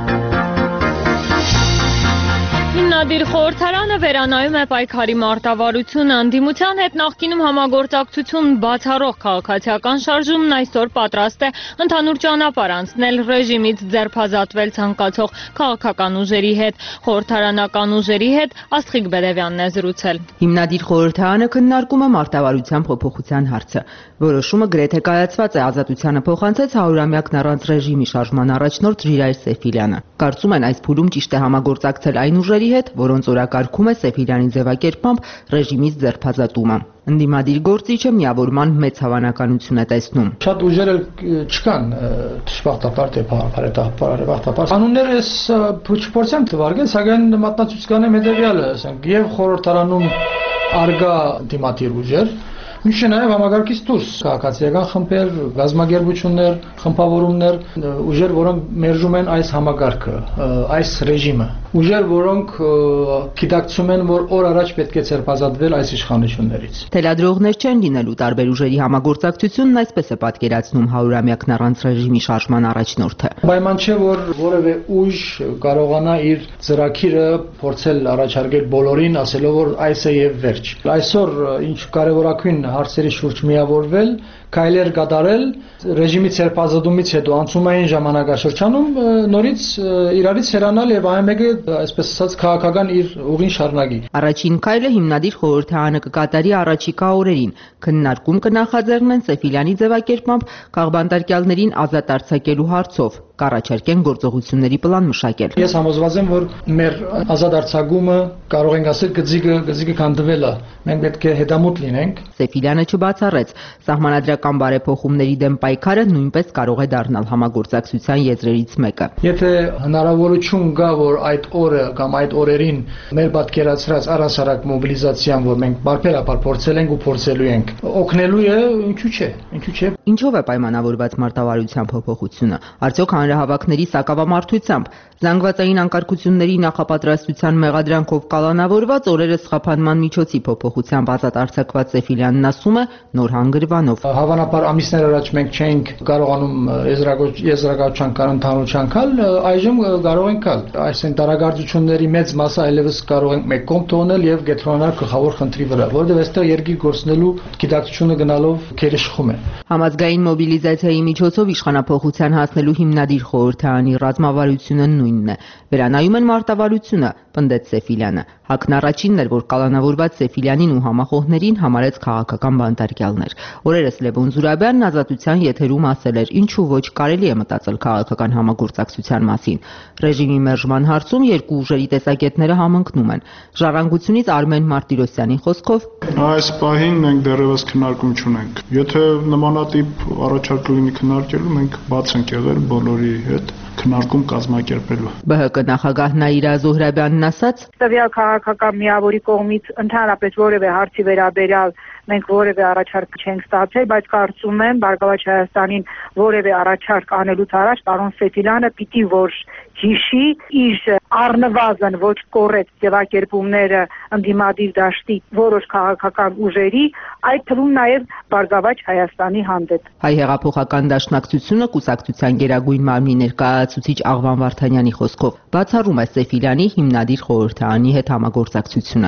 Հիմնադիր խորհրդարանը վերանայում է պայքարի մարտավարությունը, ընդդիմության հետ նախկինում համագործակցություն բացառող քաղաքացիական շարժումն այսօր պատրաստ է ընդհանուր ճանապարհ անցնել ռեժիմից ձերբազատվել ցանկացող քաղաքական ուժերի հետ։ Խորհրդարանական ուժերի հետ Աստղիկ Բերևյանն է զրուցել։ Հիմնադիր խորհրդարանը քննարկում է մարտավարության փոփոխության հարցը։ Որոշումը գրեթե կայացված է, ազատությանը փոխանցեց հարյուրամյակն առանց ռեժիմի շարժման առաջնորդ Ժիրայր Սեֆիլյանը։ Կարծում են այս փուլում ճիշտ է համագործակցել այն ուժերի հետ, որոնց օրակարգում է Սեֆիլյանի ձևակերպմամբ ռեժիմից ձերբազատումը։ Ընդդիմադիր գործիչը միավորման մեծ հավանականություն է տեսնում։ Շատ ուժեր չկան, դժբախտաբար թե բարեբախտաբար։ Կանոնները ես փոփոխության թվարկել, սակայն մատնացույց կանեմ հետևյալը, ասենք, եւ խորհրդարանում արգա դիմադիր ուժեր, Միշտ նաև համագարկից դուրս քաղաքացիական խմբեր, գազագերբություններ, խմբավորումներ, ուժեր, որոնք մերժում են այս համագարկը, այս ռեժիմը, ուժեր, որոնք գիտակցում են, որ օր առաջ պետք է ձերբազատվել այս իշխանություններից։ Թելադրողներ չեն լինելու տարբեր ուժերի համագործակցությունն այսպես է պատկերացնում հարյուրամյակն առանց ռեժիմի շարժման առաջնորդը։ Պայման չէ, որ որևէ ուժ կարողանա իր ծրագիրը փորձել առաջարկել բոլորին, ասելով, որ այս է եւ վերջ։ Այսօր ինչ կարևորագույն հարցերի շուրջ միավորվել, քայլեր կատարել, ռեժիմի ձերբազատումից հետո անցումային ժամանակաշրջանում նորից իրարից հեռանալ եւ այն մեկը, այսպես ասած, քաղաքական իր ուղին շարունակի։ Առաջին քայլը հիմնադիր խորհրդարանը կկատարի առաջիկա օրերին, քննարկում կնախաձեռնեն Սեֆիլյանի ձևակերպմամբ քաղբանտարկյալներին ազատ արձակելու հարցով, կառաջարկեն գործողությունների պլան մշակել։ Ես համոզված եմ, որ մեր ազատ արձակումը կարող ենք ասել գծիկը գծիկը քանդվել է։ Մենք պետք է հետամուտ լինենք։ Սեֆիլյանը չբացառեց, սահմանադրական բարեփոխումների դեմ պայքարը նույնպես կարող է դառնալ համագործակցության եզրերից մեկը։ Եթե հնարավորություն կա, որ այդ օրը կամ այդ օրերին մեր պատկերացրած առհասարակ մոբիլիզացիան, որ մենք բարբերաբար փորձել ենք ու փորձելու ենք, օգնելու է, ինչու՞ չէ, ինչու՞ չէ։ Ինչով է պայմանավորված մարտավարության փոփոխությունը։ Արդյոք հանրահավաքների սակավամարտությամբ, զանգվածային անկարգությունների նախապատրաստության մեղադրանքով կալանավորված օրերս խափանման միջոցի փոփոխությամբ ազատ արձակված Սեֆիլյանն ասում է նոր հանգրվանով։ Հավանաբար ամիսներ առաջ մենք չէինք կարողանում եզրակացության կան ընդհանրության կալ, այժմ կարող ենք կալ։ Այսինքն տարագործությունների մեծ մասը այլևս կարող ենք մեկ կողմ թողնել եւ գետրոնալ գլխավոր խնդրի վրա, որովհետեւ այստեղ երկիր գործնելու գիտակցությունը գնալով քերիշխում է։ Համազգային մոբիլիզացիայի միջոցով իշխանափոխության հասնելու հիմնադիր խորհրդարանի ռազմավարությունը նույնն է։ Վերանայում են մարտավարությունը, պնդեց Սեֆիլյանը։ Հակն առաջինն էր, որ կալանավորված Սեֆիլյանին ու համախոհներին համարեց քաղաքական բանտարկյալներ։ Օրերս Լևոն Զուրաբյանն Ազատության եթերում ասել էր, ինչու ոչ կարելի է մտածել քաղաքական համագործակցության մասին։ Ռեժիմի մերժման հարցում երկու ուժերի տեսակետները համընկնում են։ Ժառանգությունից Արմեն Մարտիրոսյանի խոսքով այս պահին մենք դեռևս քննարկում չունենք։ Եթե նմանատիպ առաջարկ լինի քննարկելու, մենք բաց ենք եղել բոլորի հետ քննարկում կազմակերպելու։ Բ Հ Կ նախագահ Նաիրա Զոհրաբյանն ասաց. Տվյալ քաղաքական միավորի կողմից ընդհանրապես որևէ հարցի վերաբերյալ մենք որևէ առաջարկ չենք ստացել, բայց կարծում եմ Բարգավաճ Հայաստանին որևէ առաջարկ անելուց առաջ պարոն Սեֆիլյանը պիտի որ հիշի իր առնվազն ոչ կոռեկտ ձևակերպումները ընդդիմադիր դաշտի որոշ քաղաքական ուժերի, այդ թվում նաև Բարգավաճ Հայաստանի հանդեպ։ Հայ հեղափոխական դաշնակցությունը կուսակցության գերագույն մարմնի ներկայացուցիչ Աղվան Վարդանյանի խոսքով բացառում է Սեֆիլյանի հիմնադիր խորհրդարանի հետ համագործակցությունը։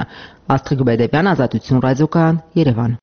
Աստղիկ Բեդեվյան, Ազատություն ռադիոկայան, Երևան։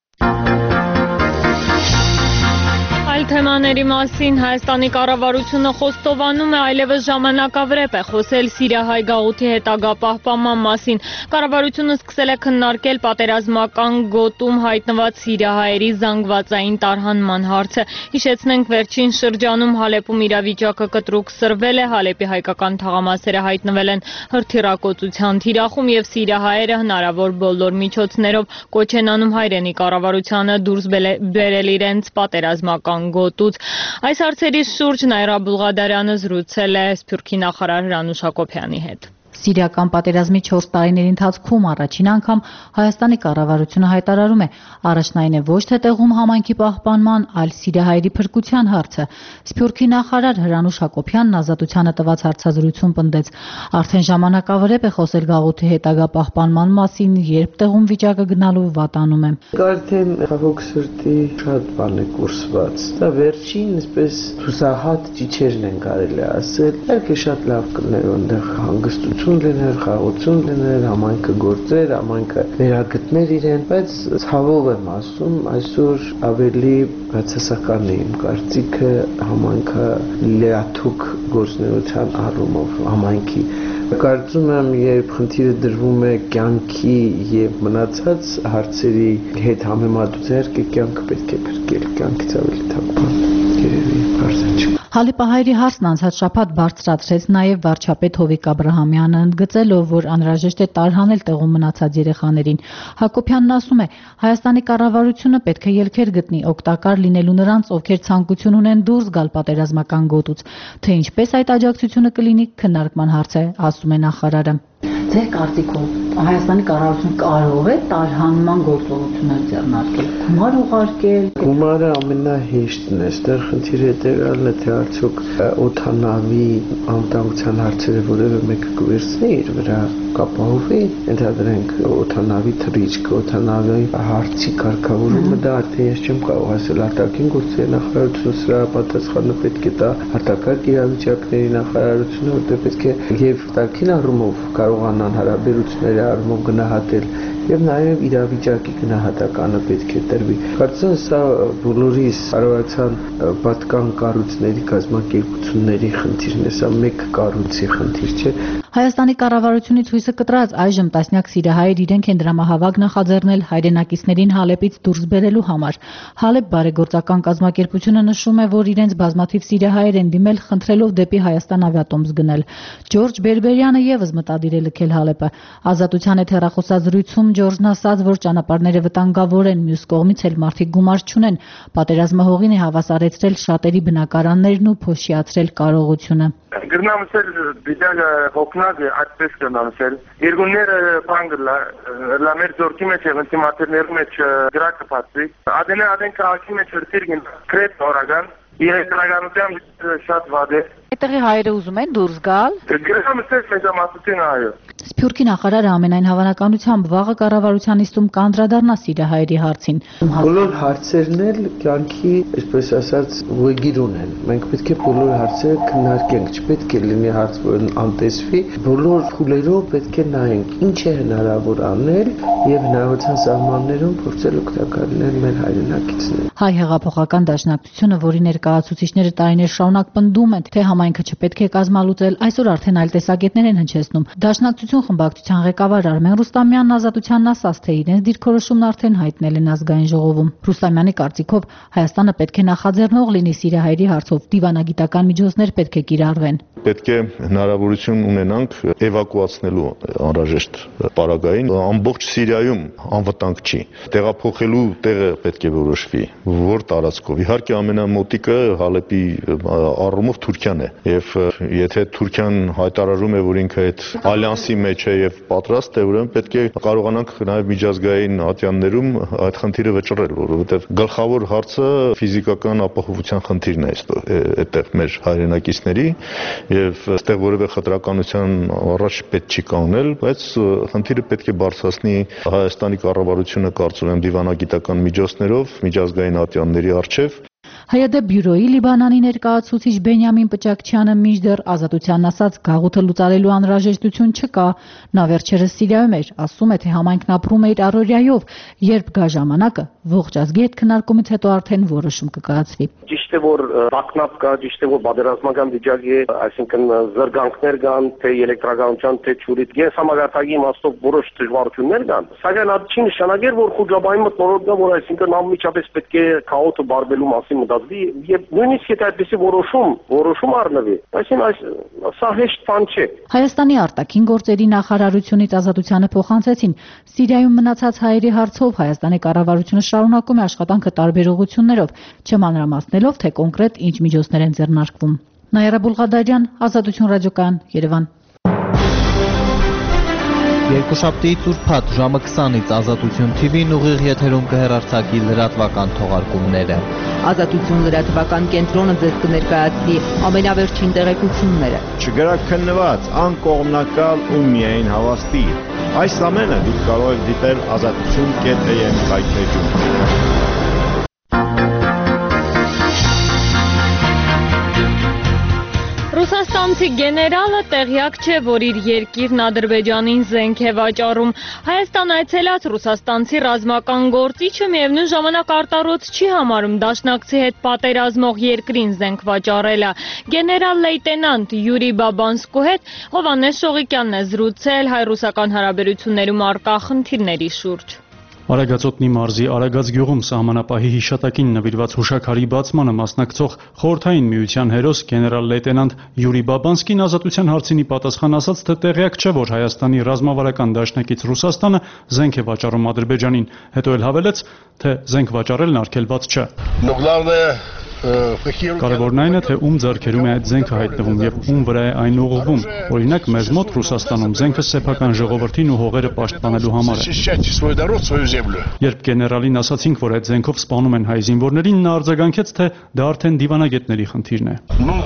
Այլ թեմաների մասին Հայաստանի կառավարությունը խոստովանում է այլևս ժամանակավրեպ է խոսել սիրիահայ գաղութի հետագա պահպանման մասին։ Կառավարությունը սկսել է քննարկել պատերազմական գոտում հայտնված սիրիահայերի զանգվածային տարհանման հարցը։ Հիշեցնենք, վերջին շրջանում Հալեպում իրավիճակը կտրուկ սրվել է, Հալեպի հայկական թաղամասերը հայտնվել են հրթիռակոծության թիրախում եւ սիրիահայերը հնարավոր բոլոր միջոցներով կոչ են անում հայրենի կառավարությանը դուրս բերել իրենց պատերազմական գոտուց։ Այս հարցերի շուրջ Նաիրա Բուլղադարյանը զրուցել է Սփյուռքի նախարար Հրանուշ Հակոբյանի հետ։ Սիրիական պատերազմի չորս տարիների ընթացքում առաջին անգամ Հայաստանի կառավարությունը հայտարարում է առաջնային է ոչ թե տեղում համայնքի պահպանման, այլ սիրիահայերի փրկության հարցը։ Սփյուռքի նախարար Հրանուշ Հակոբյանն Ազատությանը տված հարցազրույցում պնդեց, արդեն ժամանակավրեպ է խոսել գաղութի հետագա պահպանման մասին, երբ տեղում վիճակը գնալու վատանում է։ Արդեն խաղոք սրտի շատ բան է կուրսված։ Դա վերջին, այսպես հուսահատ ճիչերն են կարելի ասել։ Իհարկե շատ լավ կներ այնտեղ հանգստություն լիներ, խաղաղություն լիներ, համայնքը գործեր, համայնքը վերագտներ իրեն, բայց ցավով եմ ասում, այսօր ավելի բացասական է իմ կարծիքը համայնքը լիաթուկ գործնեության առումով համայնքի։ Կարծում եմ, երբ խնդիրը դրվում է կյանքի եւ մնացած հարցերի հետ համեմատությամբ, կյանքը պետք է փրկել, կյանքից ավելի թանկ բան երևի բարձր չի։ Հալիպահայերի հարցն անցած շաբաթ բարձրացրեց նաև վարչապետ Հովիկ Աբրահամյանը, ընդգծելով, որ անհրաժեշտ է տարհանել տեղում մնացած երեխաներին։ Հակոբյանն ասում է, Հայաստանի կառավարությունը պետք է ելքեր գտնի օգտակար լինելու նրանց, ովքեր ցանկություն ունեն դուրս գալ պատերազմական գոտուց, թե ինչպես այդ աջակցությունը կլինի, քննարկման հարց է, ասում է նախարարը։ Ձեր կարծիքով Հայաստանի կառավարությունը կարող է տարհանման գործողություններ ձեռնարկել, գումար ուղարկել։ Գումարը ամենահեշտն է, այստեղ խնդիրը հետևյալն է, թե արդյոք օդանավի անվտանգության հարցերը որևէ մեկը կվերցնի իր վրա կապահովի, ընդհանրենք օդանավի թռիչք, օդանավի հարցի կարգավորումը, դա արդեն ես չեմ կարող ասել, արտաքին գործերի նախարարությունը սրա պատասխանը պետք է տա հատակարգ իրավիճակների նախարարությունը, որտեղ պետք է եւ արտաքին առումով կարողանան հարաբերությունների առումով գնահատել եւ նաեւ իրավիճակի գնահատականը պետք է տրվի։ Կարծում եմ սա բոլորիս հարավացան պատկան կառույցների կազմակերպությունների խնդիրն է, սա մեկ կառույցի խնդիր չէ։ Հայաստանի կառավարությունից հույսը կտրած այժմ տասնյակ սիրիահայեր իրենք են դրամահավաք նախաձեռնել հայրենակիցներին Հալեպից դուրս բերելու համար։ Հալեպ բարեգործական կազմակերպությունը նշում է, որ իրենց բազմաթիվ սիրիահայեր են դիմել խնդրելով դեպի Հայաստան ավիատոմս գնել։ Ջորջ Բերբերյանը եւս մտադիր է լքել Հալեպը։ Ազատության հետ հեռախոսազրույցում Ջորջն ասաց, որ ճանապարհները վտանգավոր են, մյուս կողմից էլ մարդիկ գումար չունեն։ Պատերազմը հողին է հավասարեցրել շատերի բնակարաններն ու փոշիացրել կարողությունը։ Գրնամսել դիջա հոգնած այդպես կնամսել երկուները բանգլա լա մեր զորքի մեջ եւ ինտիմատերների մեջ գրակը պատվի ադենը ադեն քաղաքի մեջ հրթիռ կրետ օրական իրականության շատ վատ է։ Այդտեղի հայերը ուզում են դուրս գալ։ Գրնամսել մեծամասնությունը այո։ Սփյուռքի նախարարը ամենայն հավանականությամբ վաղը կառավարության իստում կանդրադառնա սիրիահայերի հարցին։ Բոլոր հարցերն էլ կյանքի, այսպես ասած, ուղեգիր ունեն։ Մենք պետք է բոլոր հարցերը քննարկենք, չպետք է լինի հարց, որ անտեսվի, բոլոր փուլերով պետք է նայենք, ինչ է հնարավոր անել եւ հնարավորության սահմաններում փորձել օգտակար լինել մեր հայրենակիցները։ Հայ հեղափոխական դաշնակցությունը, որի ներկայացուցիչները տարիներ շարունակ պնդում են, թե համայնքը չպետք է կազմալուծել, այսօր արդեն այլ տեսակետներ են հնչեցնում։ Դաշնակցություն խմբակցության ղեկավար Արմեն Ռուստամյանն Ազատությանն ասաց, թե իրենց դիրքորոշումն արդեն հայտնել են ազգային ժողովում։ Ռուստամյանի կարծիքով Հայաստանը պետք է նախաձեռնող լինի սիրիահայերի հարցով, դիվանագիտական միջոցներ պետք է կիրառվեն։ Պետք է հնարավորություն ունենանք էվակուացնելու անհրաժեշտ պարագային, ամբողջ Սիրիայում անվտանգ չի։ Տեղափոխելու տեղը պետք է որոշվի, որ տարածքով։ Իհարկե ամենամոտիկը Հալեպի առումով Թուրքիան է, եւ եթե Թուրքիան հայտարարում է, որ ինքը այդ ալյանսի մեջ է եւ պատրաստ է, ուրեմն պետք է կարողանանք նաեւ միջազգային ատյաններում այդ խնդիրը վճռել, որովհետեւ գլխավոր հարցը ֆիզիկական ապահովության խնդիրն է այդտեղ մեր հայրենակիցների եւ այստեղ որևէ խտրականության առաջ պետք չի կանգնել, բայց խնդիրը պետք է բարձրացնի Հայաստանի կառավարությունը, կարծում եմ, դիվանագիտական միջոցներով միջազգային ատյանների առջև։ ՀՅԴ բյուրոյի Լիբանանի ներկայացուցիչ Բենյամին Պճակչյանը մինչդեռ ազատությանն ասած գաղութը լուծարելու անհրաժեշտություն չկա։ Նա վերջերս Սիրիայում էր, ասում է, թե համայնքն ապրում է իր առօրյայով, երբ գա ժամանակը, ողջ ազգի հետ քննարկումից հետո արդեն որոշում կկայացվի։ Ճիշտ է, որ տագնապ կա, ճիշտ է, որ պատերազմական վիճակ է, այսինքն զրկանքներ կան, թե էլեկտրականության, թե ջուրից, գենսամագարտակի իմաստով որոշ դժվարություններ կան, սակայն այդ չի նշանակել, որ Խուջաբայի մթնոլորտ կա, որ այսինքն անմիջապես պետք է քաոթը բարբելու մասին մտածվի եւ նույնիսկ եթե այդպեսի որոշում, որոշում առնվի, այսինքն այս սա հեշտ բան չէ։ Հայաստանի արտաքին գործերի նախարարությունից ազատությանը փոխանցեցին Սիրիայում մնացած հայերի հարցով Հայաստանի կառավարությունը շարունակում է աշխատանքը տարբեր ուղղություններով, չմանրամասնելով, թե կոնկրետ ինչ միջոցներ են ձեռնարկվում։ Նաիրա Բուլղադարյան, Ազատություն ռադիոկայան, Երևան։ Երկուշաբթիից ուրբաթ ժամը քսանից Ազատություն թի վին ուղիղ եթերում կհեռարձակի լրատվական թողարկումները։ Ազատություն լրատվական կենտրոնը ձեզ կներկայացնի ամենավերջին տեղեկությունները։ Չգրակ քննված, անկողմնակալ ու միայն հավաստի։ Այս ամենը դուք կարող եք դիտել ազատություն կետ am կայքեջում։ Ռուսաստանցի գեներալը տեղյակ չէ, որ իր երկիրն Ադրբեջանին զենք է վաճառում։ Հայաստան այցելած ռուսաստանցի ռազմական գործիչը միևնույն ժամանակ արտառոց չի համարում դաշնակցի հետ պատերազմող երկրին զենք վաճառելը։ Գեներալ լեյտենանտ Յուրի Բաբանսկու հետ Հովհաննես Շողիկյանն է զրուցել հայ-ռուսական հարաբերություններում առկա խնդիրների շուրջ։ Արագածոտնի մարզի Արագած գյուղում սահմանապահի հիշատակին նվիրված հուշաքարի բացմանը մասնակցող խորհրդային միության հերոս գեներալ լեյտենանտ Յուրի Բաբանսկին ազատության հարցինի պատասխան ասաց, թե տեղյակ չէ, որ Հայաստանի ռազմավարական դաշնակից Ռուսաստանը զենք է վաճառում Ադրբեջանին, հետո էլ հավելեց, թե զենք վաճառելն արգելված չէ։ Կարևորն այն է, թե ում ձեռքերում է այդ զենքը հայտնվում եւ ում վրա է այն ուղղվում։ Օրինակ, մեզ մոտ Ռուսաստանում զենքը սեփական ժողովրդին ու հողերը պաշտպանելու համար է։ Երբ գեներալին ասացինք, որ այդ զենքով սպանում են հայ զինվորներին, նա արձագանքեց, թե դա արդեն դիվանագետների խնդիրն է։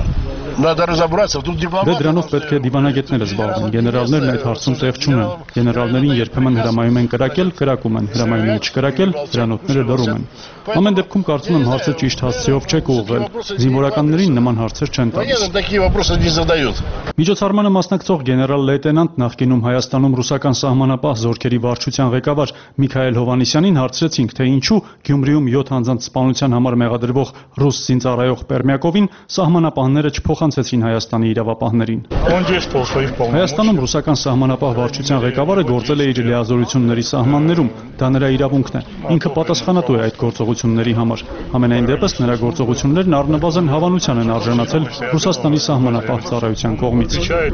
Դե դրանով պետք է դիվանագետները զբաղվեն, գեներալներն այդ հարցում տեղ չունեն։ Գեներալներին երբեմն հրամայում են կրակել, կրակում են, հրամայում են չկրակել, հրանոթները լռում են։ Ամեն դեպքում կարծում եմ հարցը ճիշտ հասցեով չեք ուղղել, զինվորականներին նման հարցեր չեն տալիս։ Միջոցառմանը մասնակցող գեներալ լեյտենանտ նախկինում Հայաստանում ռուսական սահմանապահ զորքերի վարչության ղեկավար Միքայել Հովհաննիսյանին հարցրեցինք, թե ինչու Գյումրիում յոթ անձանց սպանության համար մեղադրվող ռուս զինծառայող Պերմյակովին սահմանապահները չփոխանցեցին Հայաստանի իրավապահներին։ Հայաստանում ռուսական սահմանապահ վարչության ղեկավարը գործել է իր լիազորությունների սահմաններում, դա նրա իրավունքն է։ Ինքը պատասխանատու է այդ գործողությունների համար։ Համենայն դեպս նրա գործողություններն առնվազն հավանության են արժանացել Ռուսաստանի սահմանապահ ծառայության կողմից։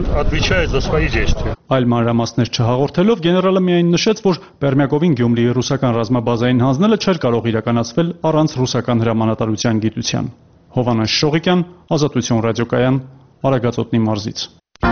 Այլ մանրամասներ չհաղորդելով գեներալը միայն նշեց, որ Պերմյակովին Գյումրիի ռուսական ռազմաբազային հանձնելը չէր կարող իրականացվել առանց ռուսական հրամանատարության գիտության։ Հովհաննես Շողիկյան, Ազատություն ռադիոկայան, Արագածոտնի մարզից։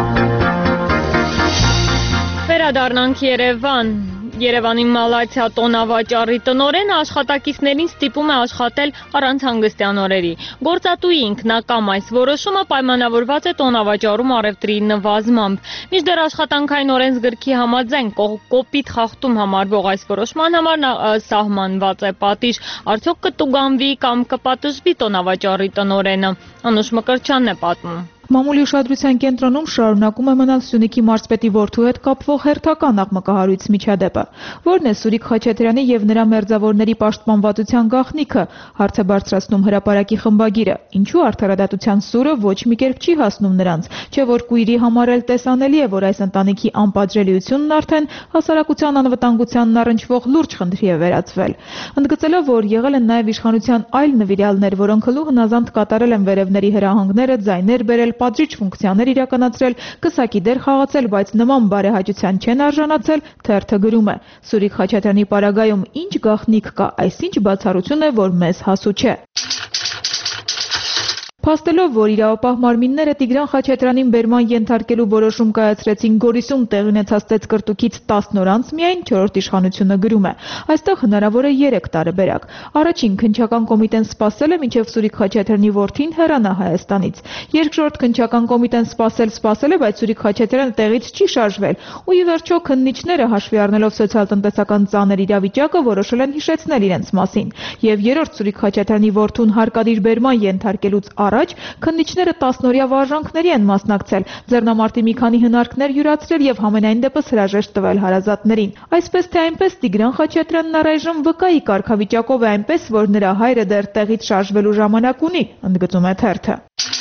Վերադառնանք Երևան։ Երևանի Մալացիա տոնավաճառի տնօրենը աշխատակիցներին ստիպում է աշխատել առանց հանգստյան օրերի։ Գործատուի ինքնակամ այս որոշումը պայմանավորված է տոնավաճառում առևտրի նվազմամբ։ Մինչդեռ աշխատանքային օրենսգրքի համաձայն կոպիտ խախտում համարվող այս որոշման համար սահմանված է պատիժ։ Արդյոք կտուգանվի կամ կպատժվի տոնավաճառի տնօրենը։ Անուշ Մկրտչյանն է պատմում։ Մամուլի ուշադրության կենտրոնում շարունակում է մնալ Սյունիքի մարզպետի որդու հետ կապվող հերթական աղմկահարույց միջադեպը, որն է Սուրիկ Խաչատրյանի եւ նրա մերձավորների պաշտպանվածության գաղտնիքը, հարց է բարձրացնում հրապարակի խմբագիրը, ինչու արդարադատության սուրը ոչ մի կերպ չի հասնում նրանց, չէ որ կույրի համար էլ տեսանելի է, որ այս ընտանիքի անպատժելիությունն արդեն հասարակության անվտանգությանն առնչվող լուրջ խնդրի է վերածվել։ Ընդգծելով, որ եղել են նաեւ իշխանության այլ նվիրյալներ, որոնք հլու հնազանդ կատարել են վերևների հրահանգները, ձայներ բերել, պատժիչ ֆունկցիաներ իրականացրել, կսակի դեր խաղացել, բայց նման բարեհաճության չեն արժանացել, թերթը գրում է. Սուրիկ Խաչատրյանի պարագայում ինչ գաղտնիք կա, այսինչ բացառություն է, որ մեզ հասու չէ։ Փաստելով, որ իրավապահ մարմինները Տիգրան Խաչատրյանին բերման ենթարկելու որոշում կայացրեցին Գորիսում տեղի ունեցած ծեծկրտուքից տասն օր անց միայն, չորրորդ իշխանությունը գրում է. այստեղ հնարավոր է երեք տարեբերակ։ Առաջին քննչական կոմիտեն սպասել է, մինչև Սուրիկ Խաչատրյանի որդին հեռանա Հայաստանից։ Երկրորդ քննչական կոմիտեն սպասել-սպասել է, բայց Սուրիկ Խաչատրյանը տեղից չի շարժվել, ու ի վերջո քննիչները, հաշվի առնելով սոցիալ-տնտեսական ծանր իրավիճակը, որոշել են հիշեցնել իրենց մասին։ Եվ երրորդ Սուրիկ Խաչատրյանի որդուն հարկադիր բերման ենթարկելուց առաջ քննիչները տասնօրյա վարժանքների են մասնակցել, ձեռնամարտի մի քանի հնարքներ յուրացրել եւ համենայն դեպս հրաժեշտ տվել հարազատներին։ Այսպես թե այնպես Տիգրան Խաչատրյանն առայժմ վկայի կարգավիճակով է, այնպես որ նրա հայրը դեռ տեղից շարժվելու ժամանակ ունի, ընդգծում է թերթը։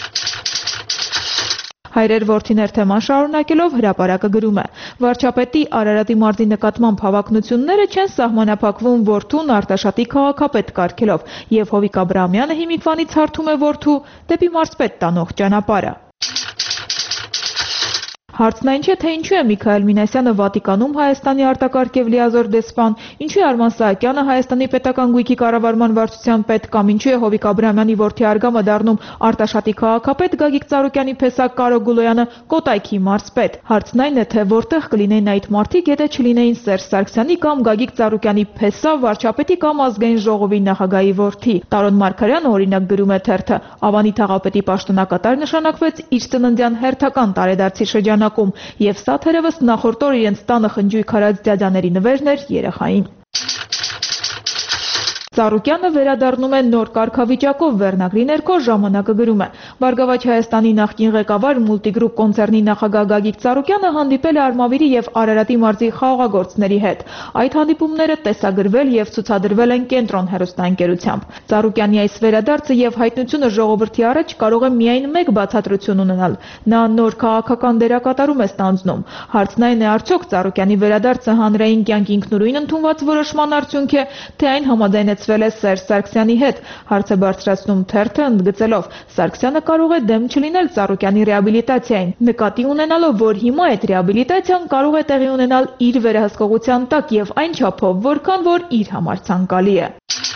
Հայրեր որդի ներթեման շարունակելով հրապարակը գրում է. վարչապետի Արարատի մարզի նկատմամբ հավակնությունները չեն սահմանափակվում որդուն Արտաշատի քաղաքապետ կարգելով, եւ Հովիկ Աբրահամյանը հիմիկվանից հարթում է որդու դեպի մարզպետ տանող ճանապարհը։ Հարցն այն չէ, թե ինչու է Միքայել Մինասյանը Վատիկանում Հայաստանի արտակարգ եւ լիազոր դեսպան, ինչու է Արման Սահակյանը Հայաստանի պետական գույքի կառավարման վարչության պետ կամ ինչու է Հովիկ Աբրահամյանի որդի Արգամը դառնում Արտաշատի քաղաքապետ, Գագիկ Ծառուկյանի փեսակ Կարո Գուլոյանը Կոտայքի մարզպետ։ Հարցն այն է, թե որտեղ կլինեին այդ մարդիկ, եթե չլինեին Սերժ Սարգսյանի կամ Գագիկ Ծառուկյանի փեսա վարչապետի կամ ազգային ժողովի նախագահի որդի։ Տարոն Մարգարյանը օրինակ գրում է թերթը. Ավանի թաղապետի պաշտոնակատար նշանակվեց իր ծննդյան հերթական տարեդարձի շրջանակ եւ սա թերևս նախորդ օր իրենց տանը խնջույք արած դյադաների նվերն էր երեխային։ Ծառուկյանը վերադառնում է նոր կարգավիճակով վերնագրի ներքո ժամանակը գրում է. Բարգավաճ Հայաստանի նախկին ղեկավար Մուլտիգրուպ կոնցեռնի նախագահ Գագիկ Ծառուկյանը հանդիպել է Արմավիրի եւ Արարատի մարզի խաղաղագործների հետ։ Այդ հանդիպումները տեսագրվել եւ ցուցադրվել են Կենտրոն հեռուստաընկերությամբ։ Ծառուկյանի այս վերադարձը եւ հայտնությունը ժողովրդի առաջ կարող է միայն մեկ բացատրություն ունենալ. նա նոր քաղաքական դերակատարում է ստանձնում։ Հարցն այն է, արդյոք Ծառուկյանի վերադարձը հանրային կյանքի ինքնուրույն ընդունված որոշման արդյունք է, թե այն համաձայնեցվել է Սերժ Սարգսյանի հետ, հարց է բարձրացնում թերթը, ընդգծելով. Սարգսյանը կարող է դեմ չլինել Ծառուկյանի ռեաբիլիտացիային, նկատի ունենալով, որ հիմա այդ ռեաբիլիտացիան կարող է տեղի ունենալ իր վերահսկողության տակ եւ այն չափով, որքան որ իր համար ցանկալի է։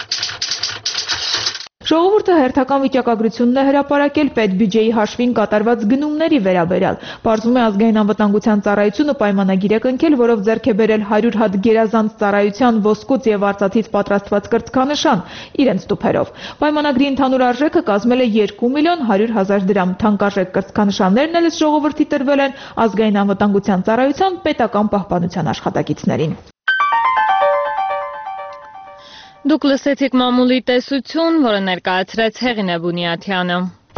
Ժողովուրդը հերթական վիճակագրությունն է հրապարակել պետբյուջեի հաշվին կատարված գնումների վերաբերյալ։ Պարզվում է ազգային անվտանգության ծառայությունը պայմանագիր է կնքել, որով ձեռք է բերել հարյուր հատ գերազանց ծառայության ոսկուց եւ արծաթից պատրաստված կրծքանշան իրենց տուփերով։ Պայմանագրի ընդհանուր արժեքը կազմել է երկու միլիոն հարյուր հազար դրամ։ Թանկարժեք կրծքանշաններն էլ ժողովրդի տրվել են ազգային անվտանգության ծառայության պետական պահպանության աշխատակիցներին։ Դուք լսեցիք մամուլի տեսություն, որը ներկայացրեց Հեղինե Բունյաթյանը։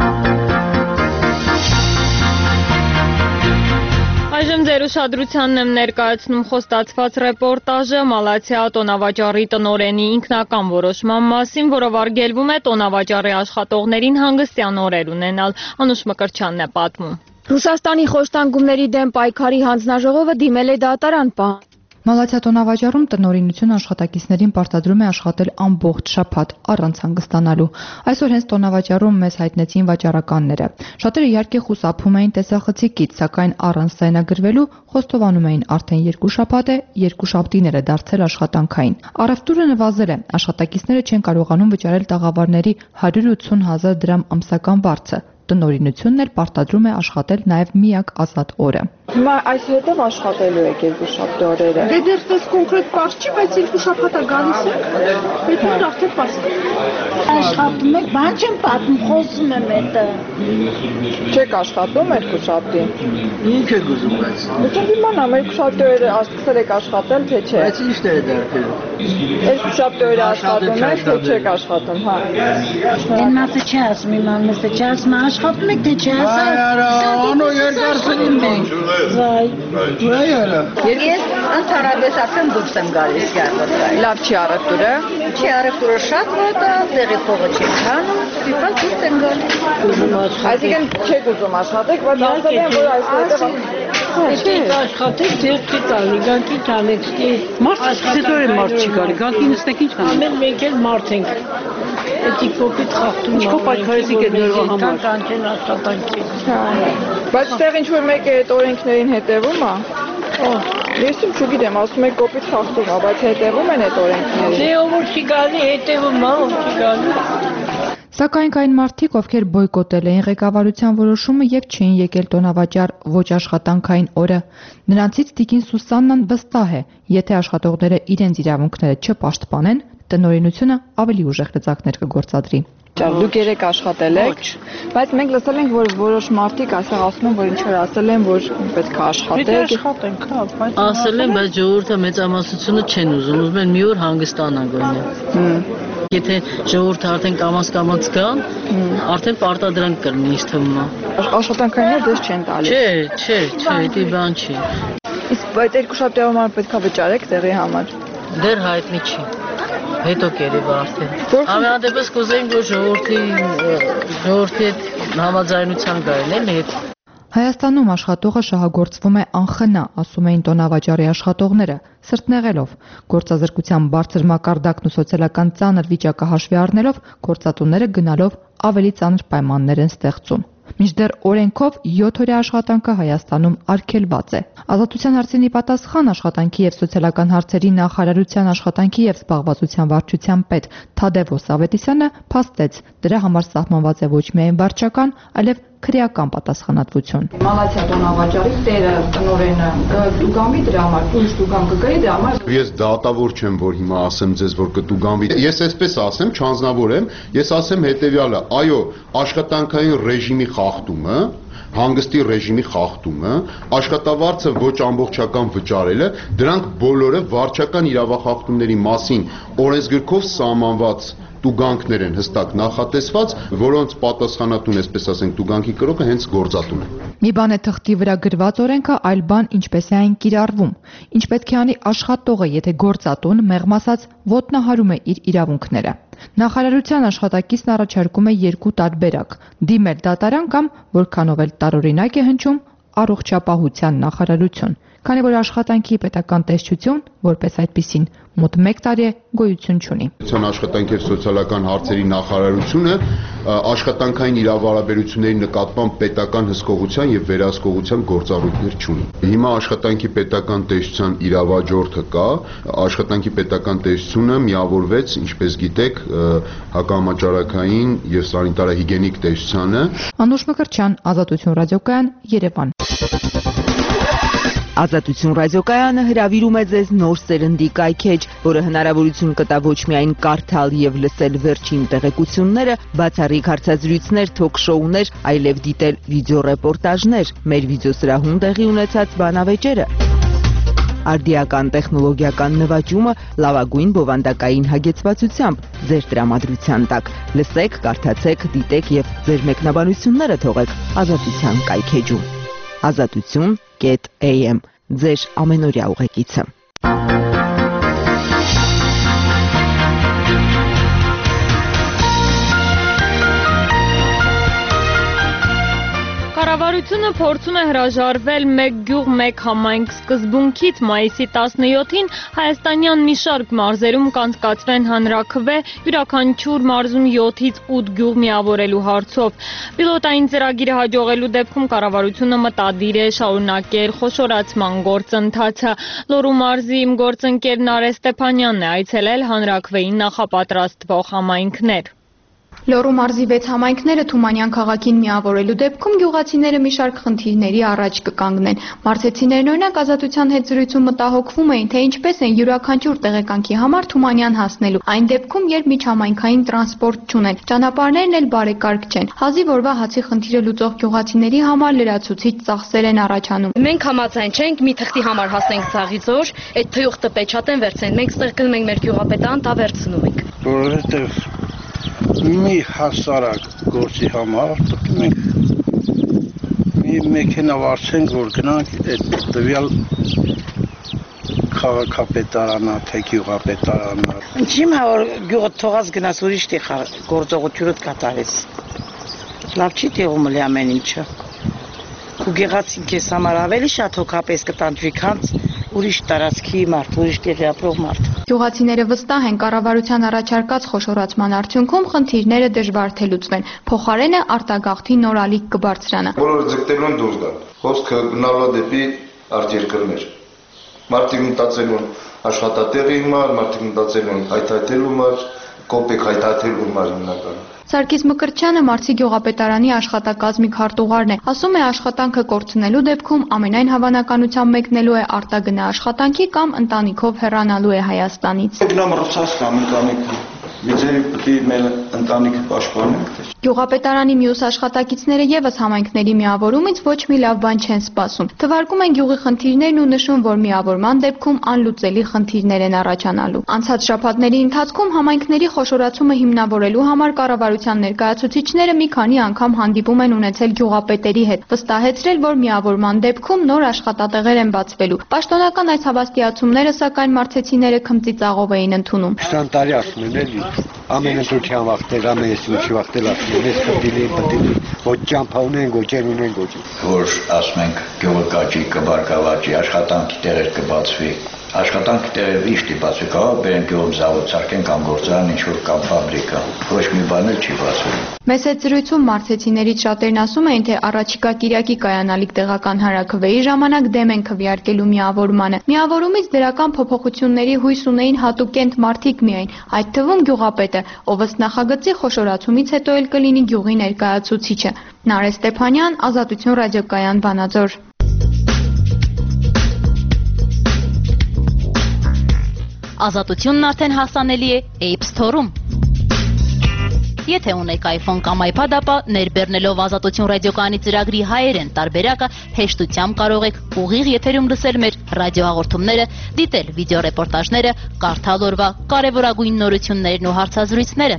Այժմ ձեր ուշադրությանն եմ ներկայացնում խոստացված ռեպորտաժը Մալաթիա տոնավաճառի տնօրենի ինքնական որոշման մասին, որով արգելվում է տոնավաճառի աշխատողներին հանգստյան օրեր ունենալ։ Անուշ Մկրտչյանն է պատմում։ Ռուսաստանի խոշտանգումների դեմ պայքարի հանձնաժողովը դիմել է դատարան պահ։ Մալաթիա տոնավաճառում տնօրինությունը աշխատակիցներին պարտադրում է աշխատել ամբողջ շաբաթ առանց հանգստանալու։ Այսօր հենց տոնավաճառում մեզ հայտնեցին վաճառականները։ Շատերը իհարկե խուսափում էին տեսախցիկից, սակայն առանց ձայնագրվելու խոստովանում էին արդեն երկու շաբաթ է, երկու շաբթիները դարձել աշխատանքային։ Առևտուրը նվազել է, աշխատակիցները չեն կարողանում վճարել տաղավարների հարյուր ութսուն հազար դրամ ամսական վարձը։ Տնօրինությունն էլ պարտադրում է աշխատել նաև միակ ազատ օրը։ Հիմա այսուհետև աշխատելու եք երկու շաբթի օրերը։ Դե դեռ դες կոնկրետ բարձ չի, բայց երկու շաբաթ է գալիս եք։ Պետք է արդեն passt։ Աշխատում եք, բան չեմ պատմում, խոսում եմ էտը։ Չեք աշխատում երկու շաբթի։ Ինչ եք ուզում բայց։ Դուք իմանամ երկու շաբթի օրերը ասկսել եք աշխատել, թե չէ։ Բայց ի՞նչ է դարձել։ Երկու շաբթի օրերը աշխատում եք, թե չեք աշխատում, հա։ Այն մասը չի ասում, իմանալը չի ասում, աշխատում եք, թե չի ասում։ Անո երկար սրին մենք։ Վայ, վայ արա։ Ես ընդհանրապես ասեմ դուրս եմ գալիս գարվոտայ։ Լավ չի առևտուրը։ Չի առևտուրը շատ մոտ է, տեղի փողը չի քանում, դիպալ դուրս եմ գալիս։ Այսինքն չեք ուզում աշխատեք, բայց ասել են, որ այսուհետև Եք աշխատեք, ձեր չի տալի, գանքի տանեք, մարդ սկսեցոր է մարդ չի գալի, գանքի նստեք ինչ կանենք։ Ամեն մենք էլ մարդ ենք, էտի կոպիտ խաղթում Ինչքո պայքարեցիք այդ նորվա համար։ Կանչեն աշխատանքի։ Բայց տեղ ինչ-որ մեկը այդ օրենքներին հետևում է։ Ես չգիտեմ, ասում եք կոպիտ խախտում, բայց հետևում են այդ օրենքներին։ Դե ով որ չի գալի, հետևում է, ով չի գալի։ Սակայն կային մարդիկ, ովքեր բոյկոտել էին ղեկավարության որոշումը եւ չէին եկել տոնավաճառ ոչ աշխատանքային օրը։ Նրանցից տիկին Սուսաննան վստահ է, եթե աշխատողները իրենց իրավունքները չպաշտպանեն, տնօրինությունը ավելի ուժեղ լծակներ կգործադրի։ Դուք երեք աշխատել եք, բայց մենք լսել ենք, որ որոշ մարդիկ այսօր ասում են, որ ինչ որ ասել են, որ պետք է աշխատեք։ Աշխատենք, հա, բայց ասել են, բայց ժողովուրդը մեծամասնությունը չեն ուզում, ուզում են մի օր հանգստանան գոնե։ Եթե ժողովուրդը արդեն կամաց-կամաց գան, արդեն պարտադրանք կրնի, ինձ թվում է։ Աշխատանքային դες չեն տալիս։ Չէ, չէ, չէ, դա բան չի։ Իսկ բայց երկուշաբթի համար պետք է վճարեք տեղի համար։ Դեռ հայտնի չի։ Հետո կերևա արդեն։ Ամենադեպս կուզեինք, որ ժողովրդի ժողովրդի հետ համաձայնության գային, էլի հետ։ Հայաստանում աշխատողը շահագործվում է անխնա, ասում էին տոնավաճառի աշխատողները, սրտնեղելով։ Գործազրկության բարձր մակարդակն ու սոցիալական ծանր վիճակը հաշվի առնելով, գործատուները գնալով ավելի ծանր պայմաններ են ստեղծում։ Մինչդեռ օրենքով յոթ օրյա աշխատանքը Հայաստանում արգելված է։ Ազատության հարցին ի պատասխան աշխատանքի եւ սոցիալական հարցերի նախարարության աշխատանքի եւ զբաղվածության վարչության պետ Թադևոս Ավետիսյանը փաստեց, դրա համար սահմանված է ոչ միայն վարչական, այլև քրեական պատասխանատվություն։ Մալացիա տոնավաճառի տերը տնօրենը կտուգանվի դրա համար, ուրիշ տուգան կգրի դրա համար։ Ես դատավոր չեմ, որ հիմա ասեմ ձեզ, որ կտուգանվի։ Ես այսպես ասեմ, չանձնավորեմ, ես ասեմ հետեւյալը, այո, աշխատանքային ռեժիմի խախտումը, հանգստի ռեժիմի խախտումը, աշխատավարձը ոչ ամբողջական վճարելը, դրանք բոլորը վարչական իրավախախտումների մասին օրենսգրքով սահմանված տուգանքներ են հստակ նախատեսված, որոնց պատասխանատուն, այսպես ասենք, տուգանքի կրողը հենց գործատուն է։ Մի բան է թղթի վրա գրված օրենքը, այլ բան ինչպես է այն կիրառվում։ Ինչ պետք է անի աշխատողը, եթե գործատուն, մեղմ ասած, ոտնահարում է իր իրավունքները։ Նախարարության աշխատակիցն առաջարկում է երկու տարբերակ՝ դիմել դատարան կամ, որքանով էլ տարօրինակ է հնչում, առողջապահության նախարարություն, քանի որ աշխատանքի պետական տեսչություն, որպես այդպիսին, մոտ մեկ տարի է գոյություն չունի։ Աշխատանքի եւ սոցիալական հարցերի նախարարությունը աշխատանքային իրավարաբերությունների նկատմամբ պետական հսկողության եւ վերահսկողության գործառույթներ չունի։ Հիմա աշխատանքի պետական տեսչության իրավաճորթը կա, աշխատանքի պետական տեսչությունը միավորվեց, ինչպես գիտեք, հակամաճարակային եւ սանիտարահիգիենիկ տեսչությանը։ Անուշ Մկրտչյան, Ազատություն ռադիոկայան, Երևան։ Ազատություն ռադիոկայանը հրավիրում է ձեզ նոր սերնդի կայքեջ, որը հնարավորություն կտա ոչ միայն կարդալ եւ լսել վերջին տեղեկությունները, բացառիկ հարցազրույցներ, թոք-շոուներ, այլև դիտել վիդեոռեպորտաժներ, մեր վիդեոսրահում տեղի ունեցած բանավեճերը։ Արդիական տեխնոլոգիական նվաճումը լավագույն բովանդակային հագեցվածությամբ ձեր տրամադրության տակ։ Լսեք, կարդացեք, դիտեք եւ ձեր մեկնաբանությունները թողեք Ազատության կայքեջում։ Ազատություն կետ էյ էմ ձեր ամենօրյա ուղեկիցը։ Կառավարությունը փորձում է հրաժարվել մեկ գյուղ մեկ համայնք սկզբունքից մայիսի տասնյոթին հայաստանյան մի շարք մարզերում կանցկացվեն հանրաքվե յուրաքանչյուր մարզում յոթից ութ գյուղ միավորելու հարցով։ Պիլոտային ծրագիրը հաջողելու դեպքում կառավարությունը մտադիր է շարունակել խոշորացման գործընթացը։ Լոռու մարզի իմ գործընկեր Նարէ Ստեփանյանն է այցելել հանրաքվեին նախապատրաստվող համայնքներ։ Լոռու մարզի վեց համայնքները Թումանյան քաղաքին միավորելու դեպքում գյուղացիները մի շարք խնդիրների առաջ կկանգնեն։ Մարզեցիներն օրինակ Ազատության հետ զրույցում մտահոգվում էին, թե ինչպես են յուրաքանչյուր տեղեկանքի համար Թումանյան հասնելու, այն դեպքում, երբ միջհամայնքային տրանսպորտ չունեն։ Ճանապարհներն էլ բարեկարգ չեն։ Հազիվ օրվա հացի խնդիրը լուծող գյուղացիների համար լրացուցիչ ծախսեր են առաջանում։ Մենք համաձայն չենք մի թղթի համար հասնենք Ծաղիձոր, այդ թյուղթը պեչատեն վերցնեն։ Մենք ստեղ գնում ենք մեր գյուղապետան, դա վերցնում ենք։ Որովհետև մի հասարակ գործի համար պետք է մի մեքենա վարձենք, որ գնանք այդ տվյալ քաղաքապետարանա, թե գյուղապետարանա։ Ինչի՞ որ գյուղը թողած գնաց ուրիշ տեղ գործողությունդ կատարես։ Լավ չի տեղում լի ամեն ինչը։ Ու գեղացին քեզ համար ավելի շատ հոգապես կտանջվի, քան ուրիշ տարածքի մարդ, ուրիշ տեղի ապրող մարդ։ Գյուղացիները վստահ են կառավարության առաջարկած խոշորացման արդյունքում խնդիրները դժվար թե լուծվեն։ Փոխարենը արտագաղթի նոր ալիք կբարձրանա։ Բոլորը ձգտելու են դուրս գալ։ Խոսքը գնալու դեպի արտերկրներ։ Մարդիկ մտածելու են աշխատատեղի համար, մարդիկ մտածելու են հայթայթելու համար, կոպեկ հայտարարում էր հիմնականում։ Սարգիս Մկրտչյանը Մարսի գյուղապետարանի աշխատակազմի քարտուղարն է, ասում է աշխատանքը կորցնելու դեպքում ամենայն հավանականությամբ մեկնելու է արտագնա աշխատանքի կամ ընտանիքով հեռանալու է Հայաստանից։ Գնամ Ռուսաստան ընտանիքը, միձերի պետք է մեր ընտանիքը պաշտպանենք։ Գյուղապետարանի մյուս աշխատակիցները եւս համայնքների միավորումից ոչ մի լավ բան չեն սպասում։ Թվարկում են գյուղի խնդիրներն ու նշում, որ միավորման դեպքում անլուծելի խնդիրներ են առաջանալու։ Անցած շաբաթների ընթացքում համայնքների խոշորացումը հիմնավորելու համար կառավարության ներկայացուցիչները մի քանի անգամ հանդիպում են ունեցել գյուղապետերի հետ, վստահեցրել, որ միավորման դեպքում նոր աշխատատեղեր են բացվելու։ Պաշտոնական այս հավաստիացումները սակայն մարզեցիները քմծիծաղով էին ընդունում։ Քրան տարի ասում են էլի, ամեն ընտրության վաղտեր, ամեն եսնուչի վաղտեր ասում են, ես կդիլի, կդիլի, ոչ ճամփա ունեն, գոջեր ունեն, գոջեր։ Որ ասում ենք գյուղը կաճի, կբարգավաճի, աշխատանքի տեղեր կբացվի, աշխատանքի տեղեր ինչ դիպացվի, կարող բերեն գյուղում զավոդ սարքեն կամ գործարան, ինչ-որ կամ ֆաբրիկա, ոչ մի բան էլ չի բացվում։ Մեծ այդ զրույցում մարզեցիներից շատերն ասում էին, թե առաջիկա Կիրակի կայանալիք տեղական հանրաքվեի ժամանակ դեմ են քվեարկելու միավորմանը։ Միավորումից դրական փոփոխությունների հույս ունեին հատուկենտ մարդիկ միայն, այդ թվում գյուղապետը, ով ըստ նախագծի խոշորացումից հետո էլ կլինի գյուղի ներկայացուցիչը։ Նարէ Ստեփանյան, Ազատություն ռադիոկայան, Վանաձոր։ Ազատությունն արդեն հասանելի է App Store-ում։ Եթե ունեք iPhone կամ iPad, ապա ներբեռնելով Ազատություն ռադիոկայանի ծրագրի հայերեն տարբերակը հեշտությամբ կարող եք ուղիղ եթերում լսել մեր ռադիոհաղորդումները, դիտել վիդեոռեպորտաժները, կարդալ օրվա կարևորագույն նորություններն ու հարցազրույցները։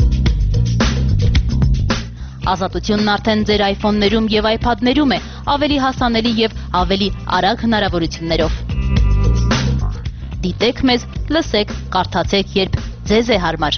Ազատությունն արդեն ձեր iPhone-ներում եւ iPad-ներում է, ավելի հասանելի եւ ավելի արագ հնարավորություններով։ Դիտեք մեզ, լսեք, կարդացեք, երբ ձեզ է հարմար։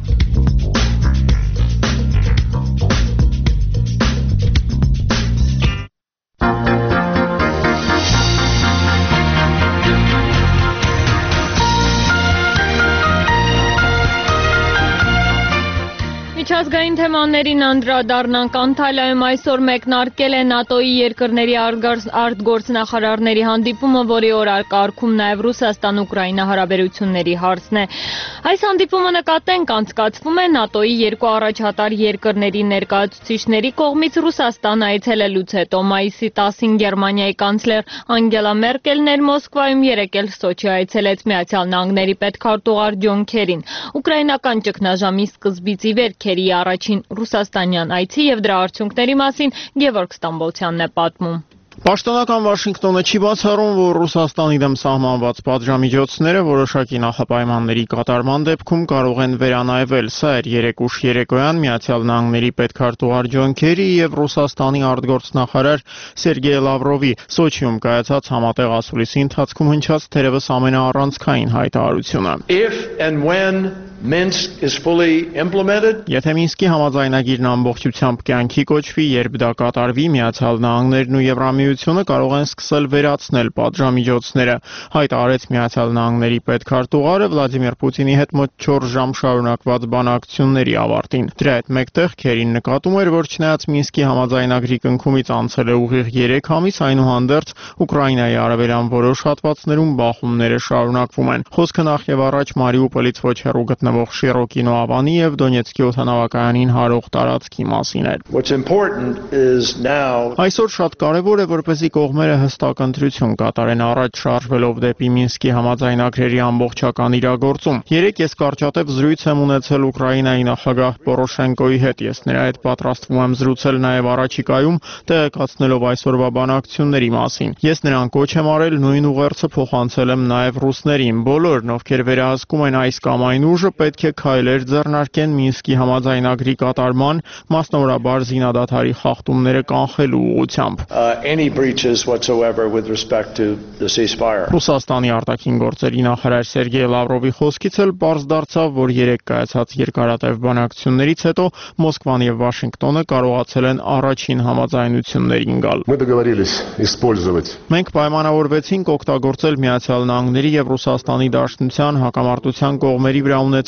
Միջազգային թեմաներին անդրադառնանք, Անտալիայում այսօր մեկնարկել է ՆԱՏՕ-ի երկրների արտգործնախարարների հանդիպումը, որի օրակարգում նաև Ռուսաստան-Ուկրաինա հարաբերությունների հարցն է։ Այս հանդիպումը նկատենք անցկացվում է ՆԱՏՕ-ի երկու առաջատար երկրների ներկայացուցիչների կողմից Ռուսաստան այցելելուց հետո։ Մայիսի տասին Գերմանիայի կանցլեր Անգելա Մերկելն էր Մոսկվայում, երեկ էլ Սոչի այցելեց Միացյալ Նահանգների պետքարտուղար Ջոն Քերին։ Ուկրաինական ճգնաժամի սկզբից ի վեր Քերիի առաջին ռուսաստանյան այցի եւ դրա արդյունքների մասին Գևորգ Ստամբոլցյանն է պատմում։ Պաշտոնական Վաշինգտոնը չի բացառում, որ Ռուսաստանի դեմ սահմանված պատժամիջոցները որոշակի նախապայմանների կատարման դեպքում կարող են վերանայվել։ Սա էր երեկ ուշ երեկոյան Միացյալ Նահանգների պետքարտուղար Ջոն Քերի եւ Ռուսաստանի արտգործնախարար Սերգեյ Լավրովի Սոչիում կայացած համատեղ ասուլիսի ընթացքում հնչած թերևս ամենաառանցքային հայտարարությունը։ If and when Minsk is fully implemented. Եթե Մինսկի համաձայնագիրն ամբողջությամբ կյանքի կոչվի, երբ դա կատարվի, Միացյալ Նահանգներն ու Եվրամիությունը կարող են սկսել վերացնել պատժամիջոցները, հայտարարեց Միացյալ Նահանգների պետքարտուղարը Վլադիմիր Պուտինի հետ մոտ չորս ժամ շարունակված բանակցությունների ավարտին։ Դրա հետ մեկտեղ Քերին նկատում էր, որ չնայած Մինսկի համաձայնագրի կնքումից անցել է ուղիղ երեք ամիս, այնուհանդերձ Ուկրաինայի արևելյան որոշ հատվածներում բախումները շարունակվում են։ Խոսքը նախ եւ առաջ Մարիուպոլից ոչ հեռու գտնվող Շիրոկի Նոավանի եւ Դոնեցկի օդանավակայանին հարող տարածքի մասին էր։ What's important is now. Այսօր շատ կարևոր է, որպեսզի կողմերը հստակ ընտրություն կատարեն առաջ շարժվելով դեպի Մինսկի համաձայնագրերի ամբողջական իրագործում։ Երեկ ես կարճատև զրույց եմ ունեցել Ուկրաինայի նախագահ Պորոշենկոյի հետ։ Ես նրա հետ պատրաստվում եմ զրուցել նաեւ առաջիկայում, տեղեկացնելով այսօրվա բանակցությունների մասին։ Ես նրան կոչ եմ արել նույն ուղերձը փոխանցել եմ նաեւ ռուսներին։ Բոլորն, ովքեր վերահսկում են այս կամ այն ուժը, պետք է քայլեր ձեռնարկեն Մինսկի համաձայնագրի կատարման, մասնավորաբար զինադադարի խախտումները կանխելու ուղղությամբ։ Any breaches whatsoever with respect to the ceasefire. Ռուսաստանի արտաքին գործերի նախարար Սերգեյ Լավրովի խոսքից էլ պարզ դարձավ, որ երեք կայացած երկարատև բանակցություններից հետո Մոսկվան եւ Վաշինգտոնը կարողացել են առաջին համաձայնություններին գալ։ Мы договорились использовать. Մենք պայմանավորվեցինք օգտագործել Միացյալ Նահանգների եւ Ռուսաստանի Դաշնության հակամարտության կողմերի վրա ունեցած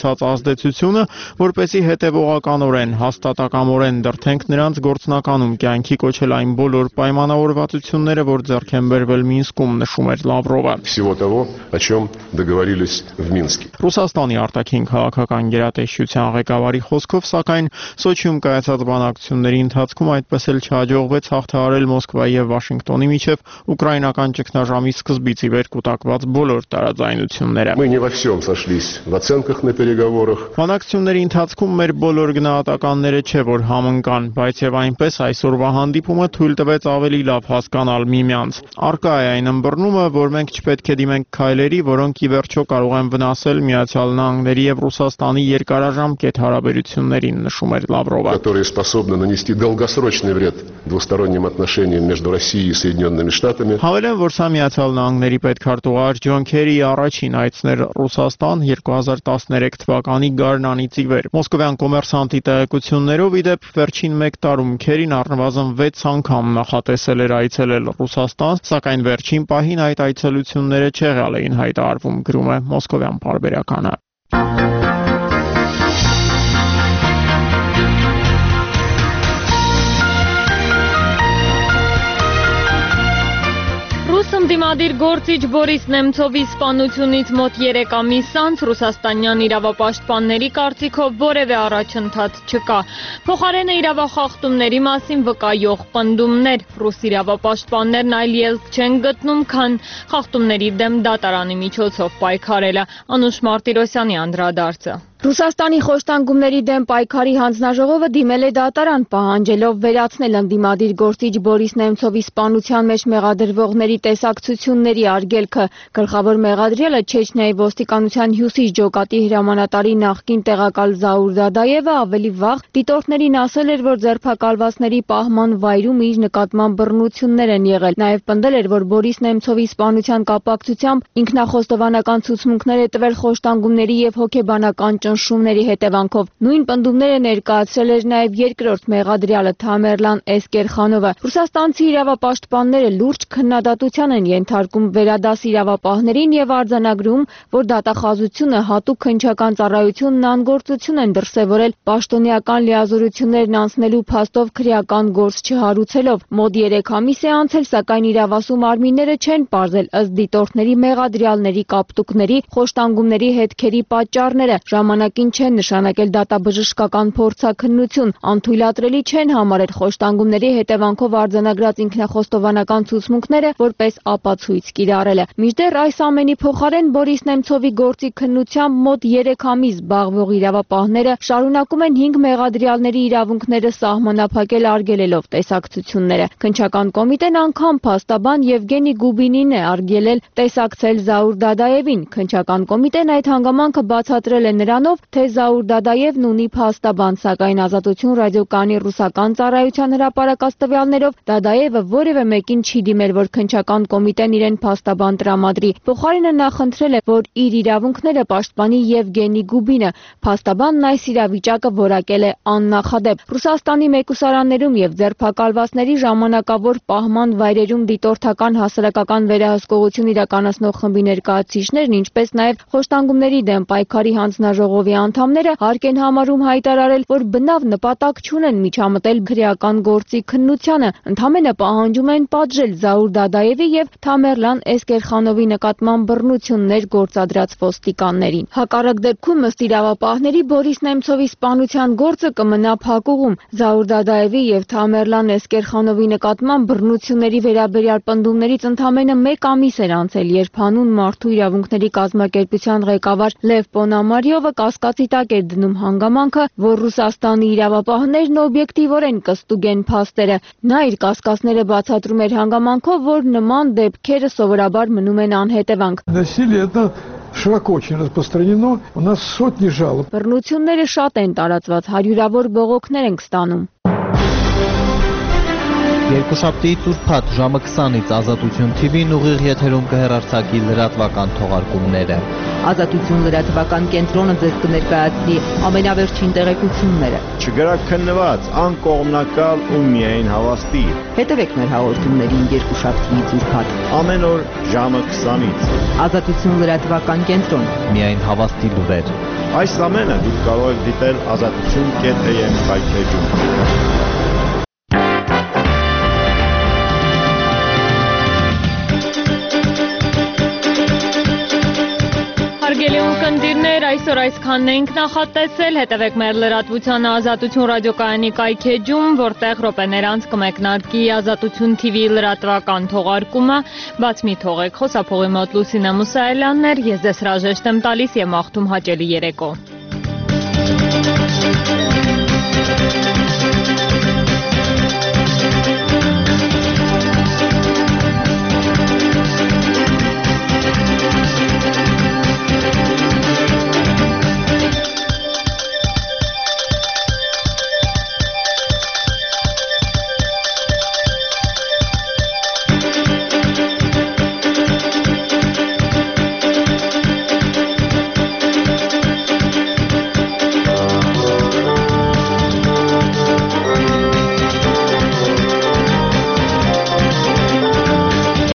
ունեցած ազդեցությունը, որպեսզի հետևողականորեն, հաստատակամորեն դրդենք նրանց գործնականում կյանքի կոչել այն բոլոր պայմանավորվածությունները, որ ձեռք են բերվել Մինսկում, նշում էր Լավրովը։ Всего того, о чем договорились в Минске. Ռուսաստանի արտաքին քաղաքական գերատեսչության ղեկավարի խոսքով, սակայն Սոչիում կայացած բանակցությունների ընթացքում այդպես էլ չհաջողվեց հաղթահարել Մոսկվայի եւ Վաշինգտոնի միջև ուկրաինական ճգնաժամի սկզբից ի վեր կուտակված բոլոր տարաձայնությունները։ Мы не во всем сошлись в оценках на переговорах. Բանակցությունների ընթացքում մեր բոլոր գնահատականները չէ որ համընկան, բայց եւ այնպես այսօրվա հանդիպումը թույլ տվեց ավելի լավ հասկանալ միմյանց։ Արկա է այն ըմբռնումը, որ մենք չպետք է դիմենք քայլերի, որոնք ի վերջո կարող են վնասել Միացյալ Նահանգների եւ Ռուսաստանի երկարաժամկետ հարաբերություններին, նշում էր Լավրովը։ Которые способны нанести долгосрочный вред двусторонним отношениям между Россией и Соединенными Штатами. Հավելեն, որ սա Միացյալ Նահանգների պետքարտուղար Ջոն Քերիի առաջին այցն էր Ռուսաստան երկու հազար տասներեք թվականի գարնանից ի վեր։ Մոսկովյան կոմերսանտի տեղեկություններով ի դեպ վերջին մեկ տարում Քերին առնվազն վեց անգամ նախատեսել էր այցելել Ռուսաստան, սակայն վերջին պահին այդ այցելությունները չեղյալ էին հայտարարվում, գրում է Մոսկովյան պարբերականը։ Ռուս ընդդիմադիր գործիչ Բորիս Նեմցովի սպանությունից մոտ երեք ամիս անց ռուսաստանյան իրավապաշտպանների կարծիքով որևէ առաջընթաց չկա։ Փոխարենը իրավախախտումների մասին վկայող պնդումներ։ Ռուս իրավապաշտպաններն այլ ելք չեն գտնում, քան խախտումների դեմ դատարանի միջոցով պայքարելը։ Անուշ Մարտիրոսյանի անդրադարձը։ Ռուսաստանի խոշտանգումների դեմ պայքարի հանձնաժողովը դիմել է դատարան, պահանջելով վերացնել ընդդիմադիր գործիչ Բորիս Նեմցովի սպանության մեջ մեղադրվողների տեսակցությունների արգելքը։ Գլխավոր մեղադրյալը Չեչնիայի ոստիկանության հյուսիս ջոկատի հրամանատարի նախկին տեղակալ Զաուր Դադաևը ավելի վաղ դիտորդներին ասել էր, որ ձերբակալվածների պահման վայրում իր նկատմամբ բռնություններ են եղել։ Նաև պնդել էր, որ Բորիս Նեմցովի սպանության կապակցությամբ ինքնախոստովանական ցուցմունքներ է տվել խոշտանգումների եւ հոգեբանական շումների հետևանքով։ Նույն պնդումները ներկայացրել էր նաև երկրորդ մեղադրյալը Թամերլան Էսկերխանովը։ Ռուսաստանցի իրավապաշտպանները լուրջ քննադատության են ենթարկում վերադաս իրավապահներին եւ արձանագրում, որ դատախազությունը հատուկ քննչական ծառայությունն անգործություն են դրսեւորել պաշտոնեական լիազորություններն անցնելու փաստով քրեական գործ չհարուցելով։ Մոտ երեք ամիս է անցել, սակայն իրավասու մարմինները չեն պարզել ըստ դիտորդների մեղադրյալների կապտուկների, խոշտանգումների հետքերի պատճառները, ժամանակին չեն նշանակել դատաբժշկական փորձաքննություն, անթույլատրելի չեն համարել խոշտանգումների հետևանքով արձանագրած ինքնախոստովանական ցուցմունքները որպես ապացույց կիրառելը։ Մինչդեռ այս ամենի փոխարեն Բորիս Նեմցովի գործի քննությամբ մոտ երեք ամիս զբաղվող իրավապահները շարունակում են հինգ մեղադրյալների իրավունքները սահմանափակել արգելելով տեսակցությունները։ Քննչական կոմիտեն անգամ փաստաբան Եվգենի Գուբինին է արգելել տեսակցել Զաուր Դադաևին։ Քննչական կոմիտեն այդ հանգամանքը բացատրել է նրանով, թե Զաուր Դադաևն ունի փաստաբան, սակայն Ազատություն ռադիոկայանի ռուսական ծառայության հրապարակած տվյալներով Դադաևը որևէ մեկին չի դիմել, որ քննչական կոմիտեն իրեն փաստաբան տրամադրի։ Փոխարենը նա խնդրել է, որ իր իրավունքները պաշտպանի Եվգենի Գուբինը։ Փաստաբանն այս իրավիճակը որակել է աննախադեպ։ Ռուսաստանի մեկուսարաններում եւ ձերբակալվածների ժամանակավոր պահման վայրերում դիտորդական հասարակական վերահսկողություն իրականացնող խմբի ներկայացուցիչներն, ինչպես նաեւ խոշտանգումների դեմ պայքարի հանձնաժողովի անդամները հարկ են համարում հայտարարել, որ բնավ նպատակ չունեն միջամտել քրեական գործի քննությանը, ընդհանրապես պահանջում են պատժել Զաուր Դադաևի եւ Թամերլան Էսկերխանովի նկատմամբ բռնություններ գործադրած ոստիկաններին։ Հակառակ դեպքում ըստ իրավապահների Բորիս Նեմցովի սպանության գործը կմնա փակուղում։ Զաուր Դադաևի եւ Թամերլան Էսկերխանովի նկատմամբ բռնությունների վերաբերյալ պնդումներից ընդամենը մեկ ամիս էր անցել, երբ հանուն մարդու իրավունքների կազմակերպության ղեկավար Լև Պոնամարիովը կասկածի տակ էր դնում հանգամանքը, որ Ռուսաստանի իրավապահներն օբյեկտիվորեն կստուգեն փաստերը։ Նա իր կասկածները բացատրում էր հանգամանքով, որ նման դեպքերը սովորաբար մնում են անհետևանք։ Широко очень распространено. У нас сотни жалоб. Բռնությունները շատ են տարածված, հարյուրավոր բողոքներ ենք ստանում։ Երկուշաբթիից ուրբաթ ժամը քսանից Ազատություն Թի Վին ուղիղ եթերում կհեռարձակի լրատվական թողարկումները։ Ազատություն լրատվական կենտրոնը ձեզ կներկայացնի ամենավերջին տեղեկությունները։ Չգրաքննված, անկողմնակալ ու միայն հավաստի։ Հետևեք մեր հաղորդումներին երկուշաբթիից ուրբաթ ամեն օր ժամը քսանից։ Ազատություն լրատվական կենտրոն, միայն հավաստի լուրեր։ Այս ամենը դուք կարող եք դիտել ազատություն կետ էյ էմ հայթեջում։ Հարգելի ունկնդիրներ, այսօր այսքանն էինք նախատեսել, հետևեք մեր լրատվության Ազատություն ռադիոկայանի կայքեջում, որտեղ րոպեներ անց կմեկնարկի Ազատություն Թի Վի լրատվական թողարկումը, բաց մի թողեք, խոսափողի մոտ Լուսինե Մուսայելյանն էր, ես ձեզ հրաժեշտ եմ տալիս և մաղթում հաճելի երեկո։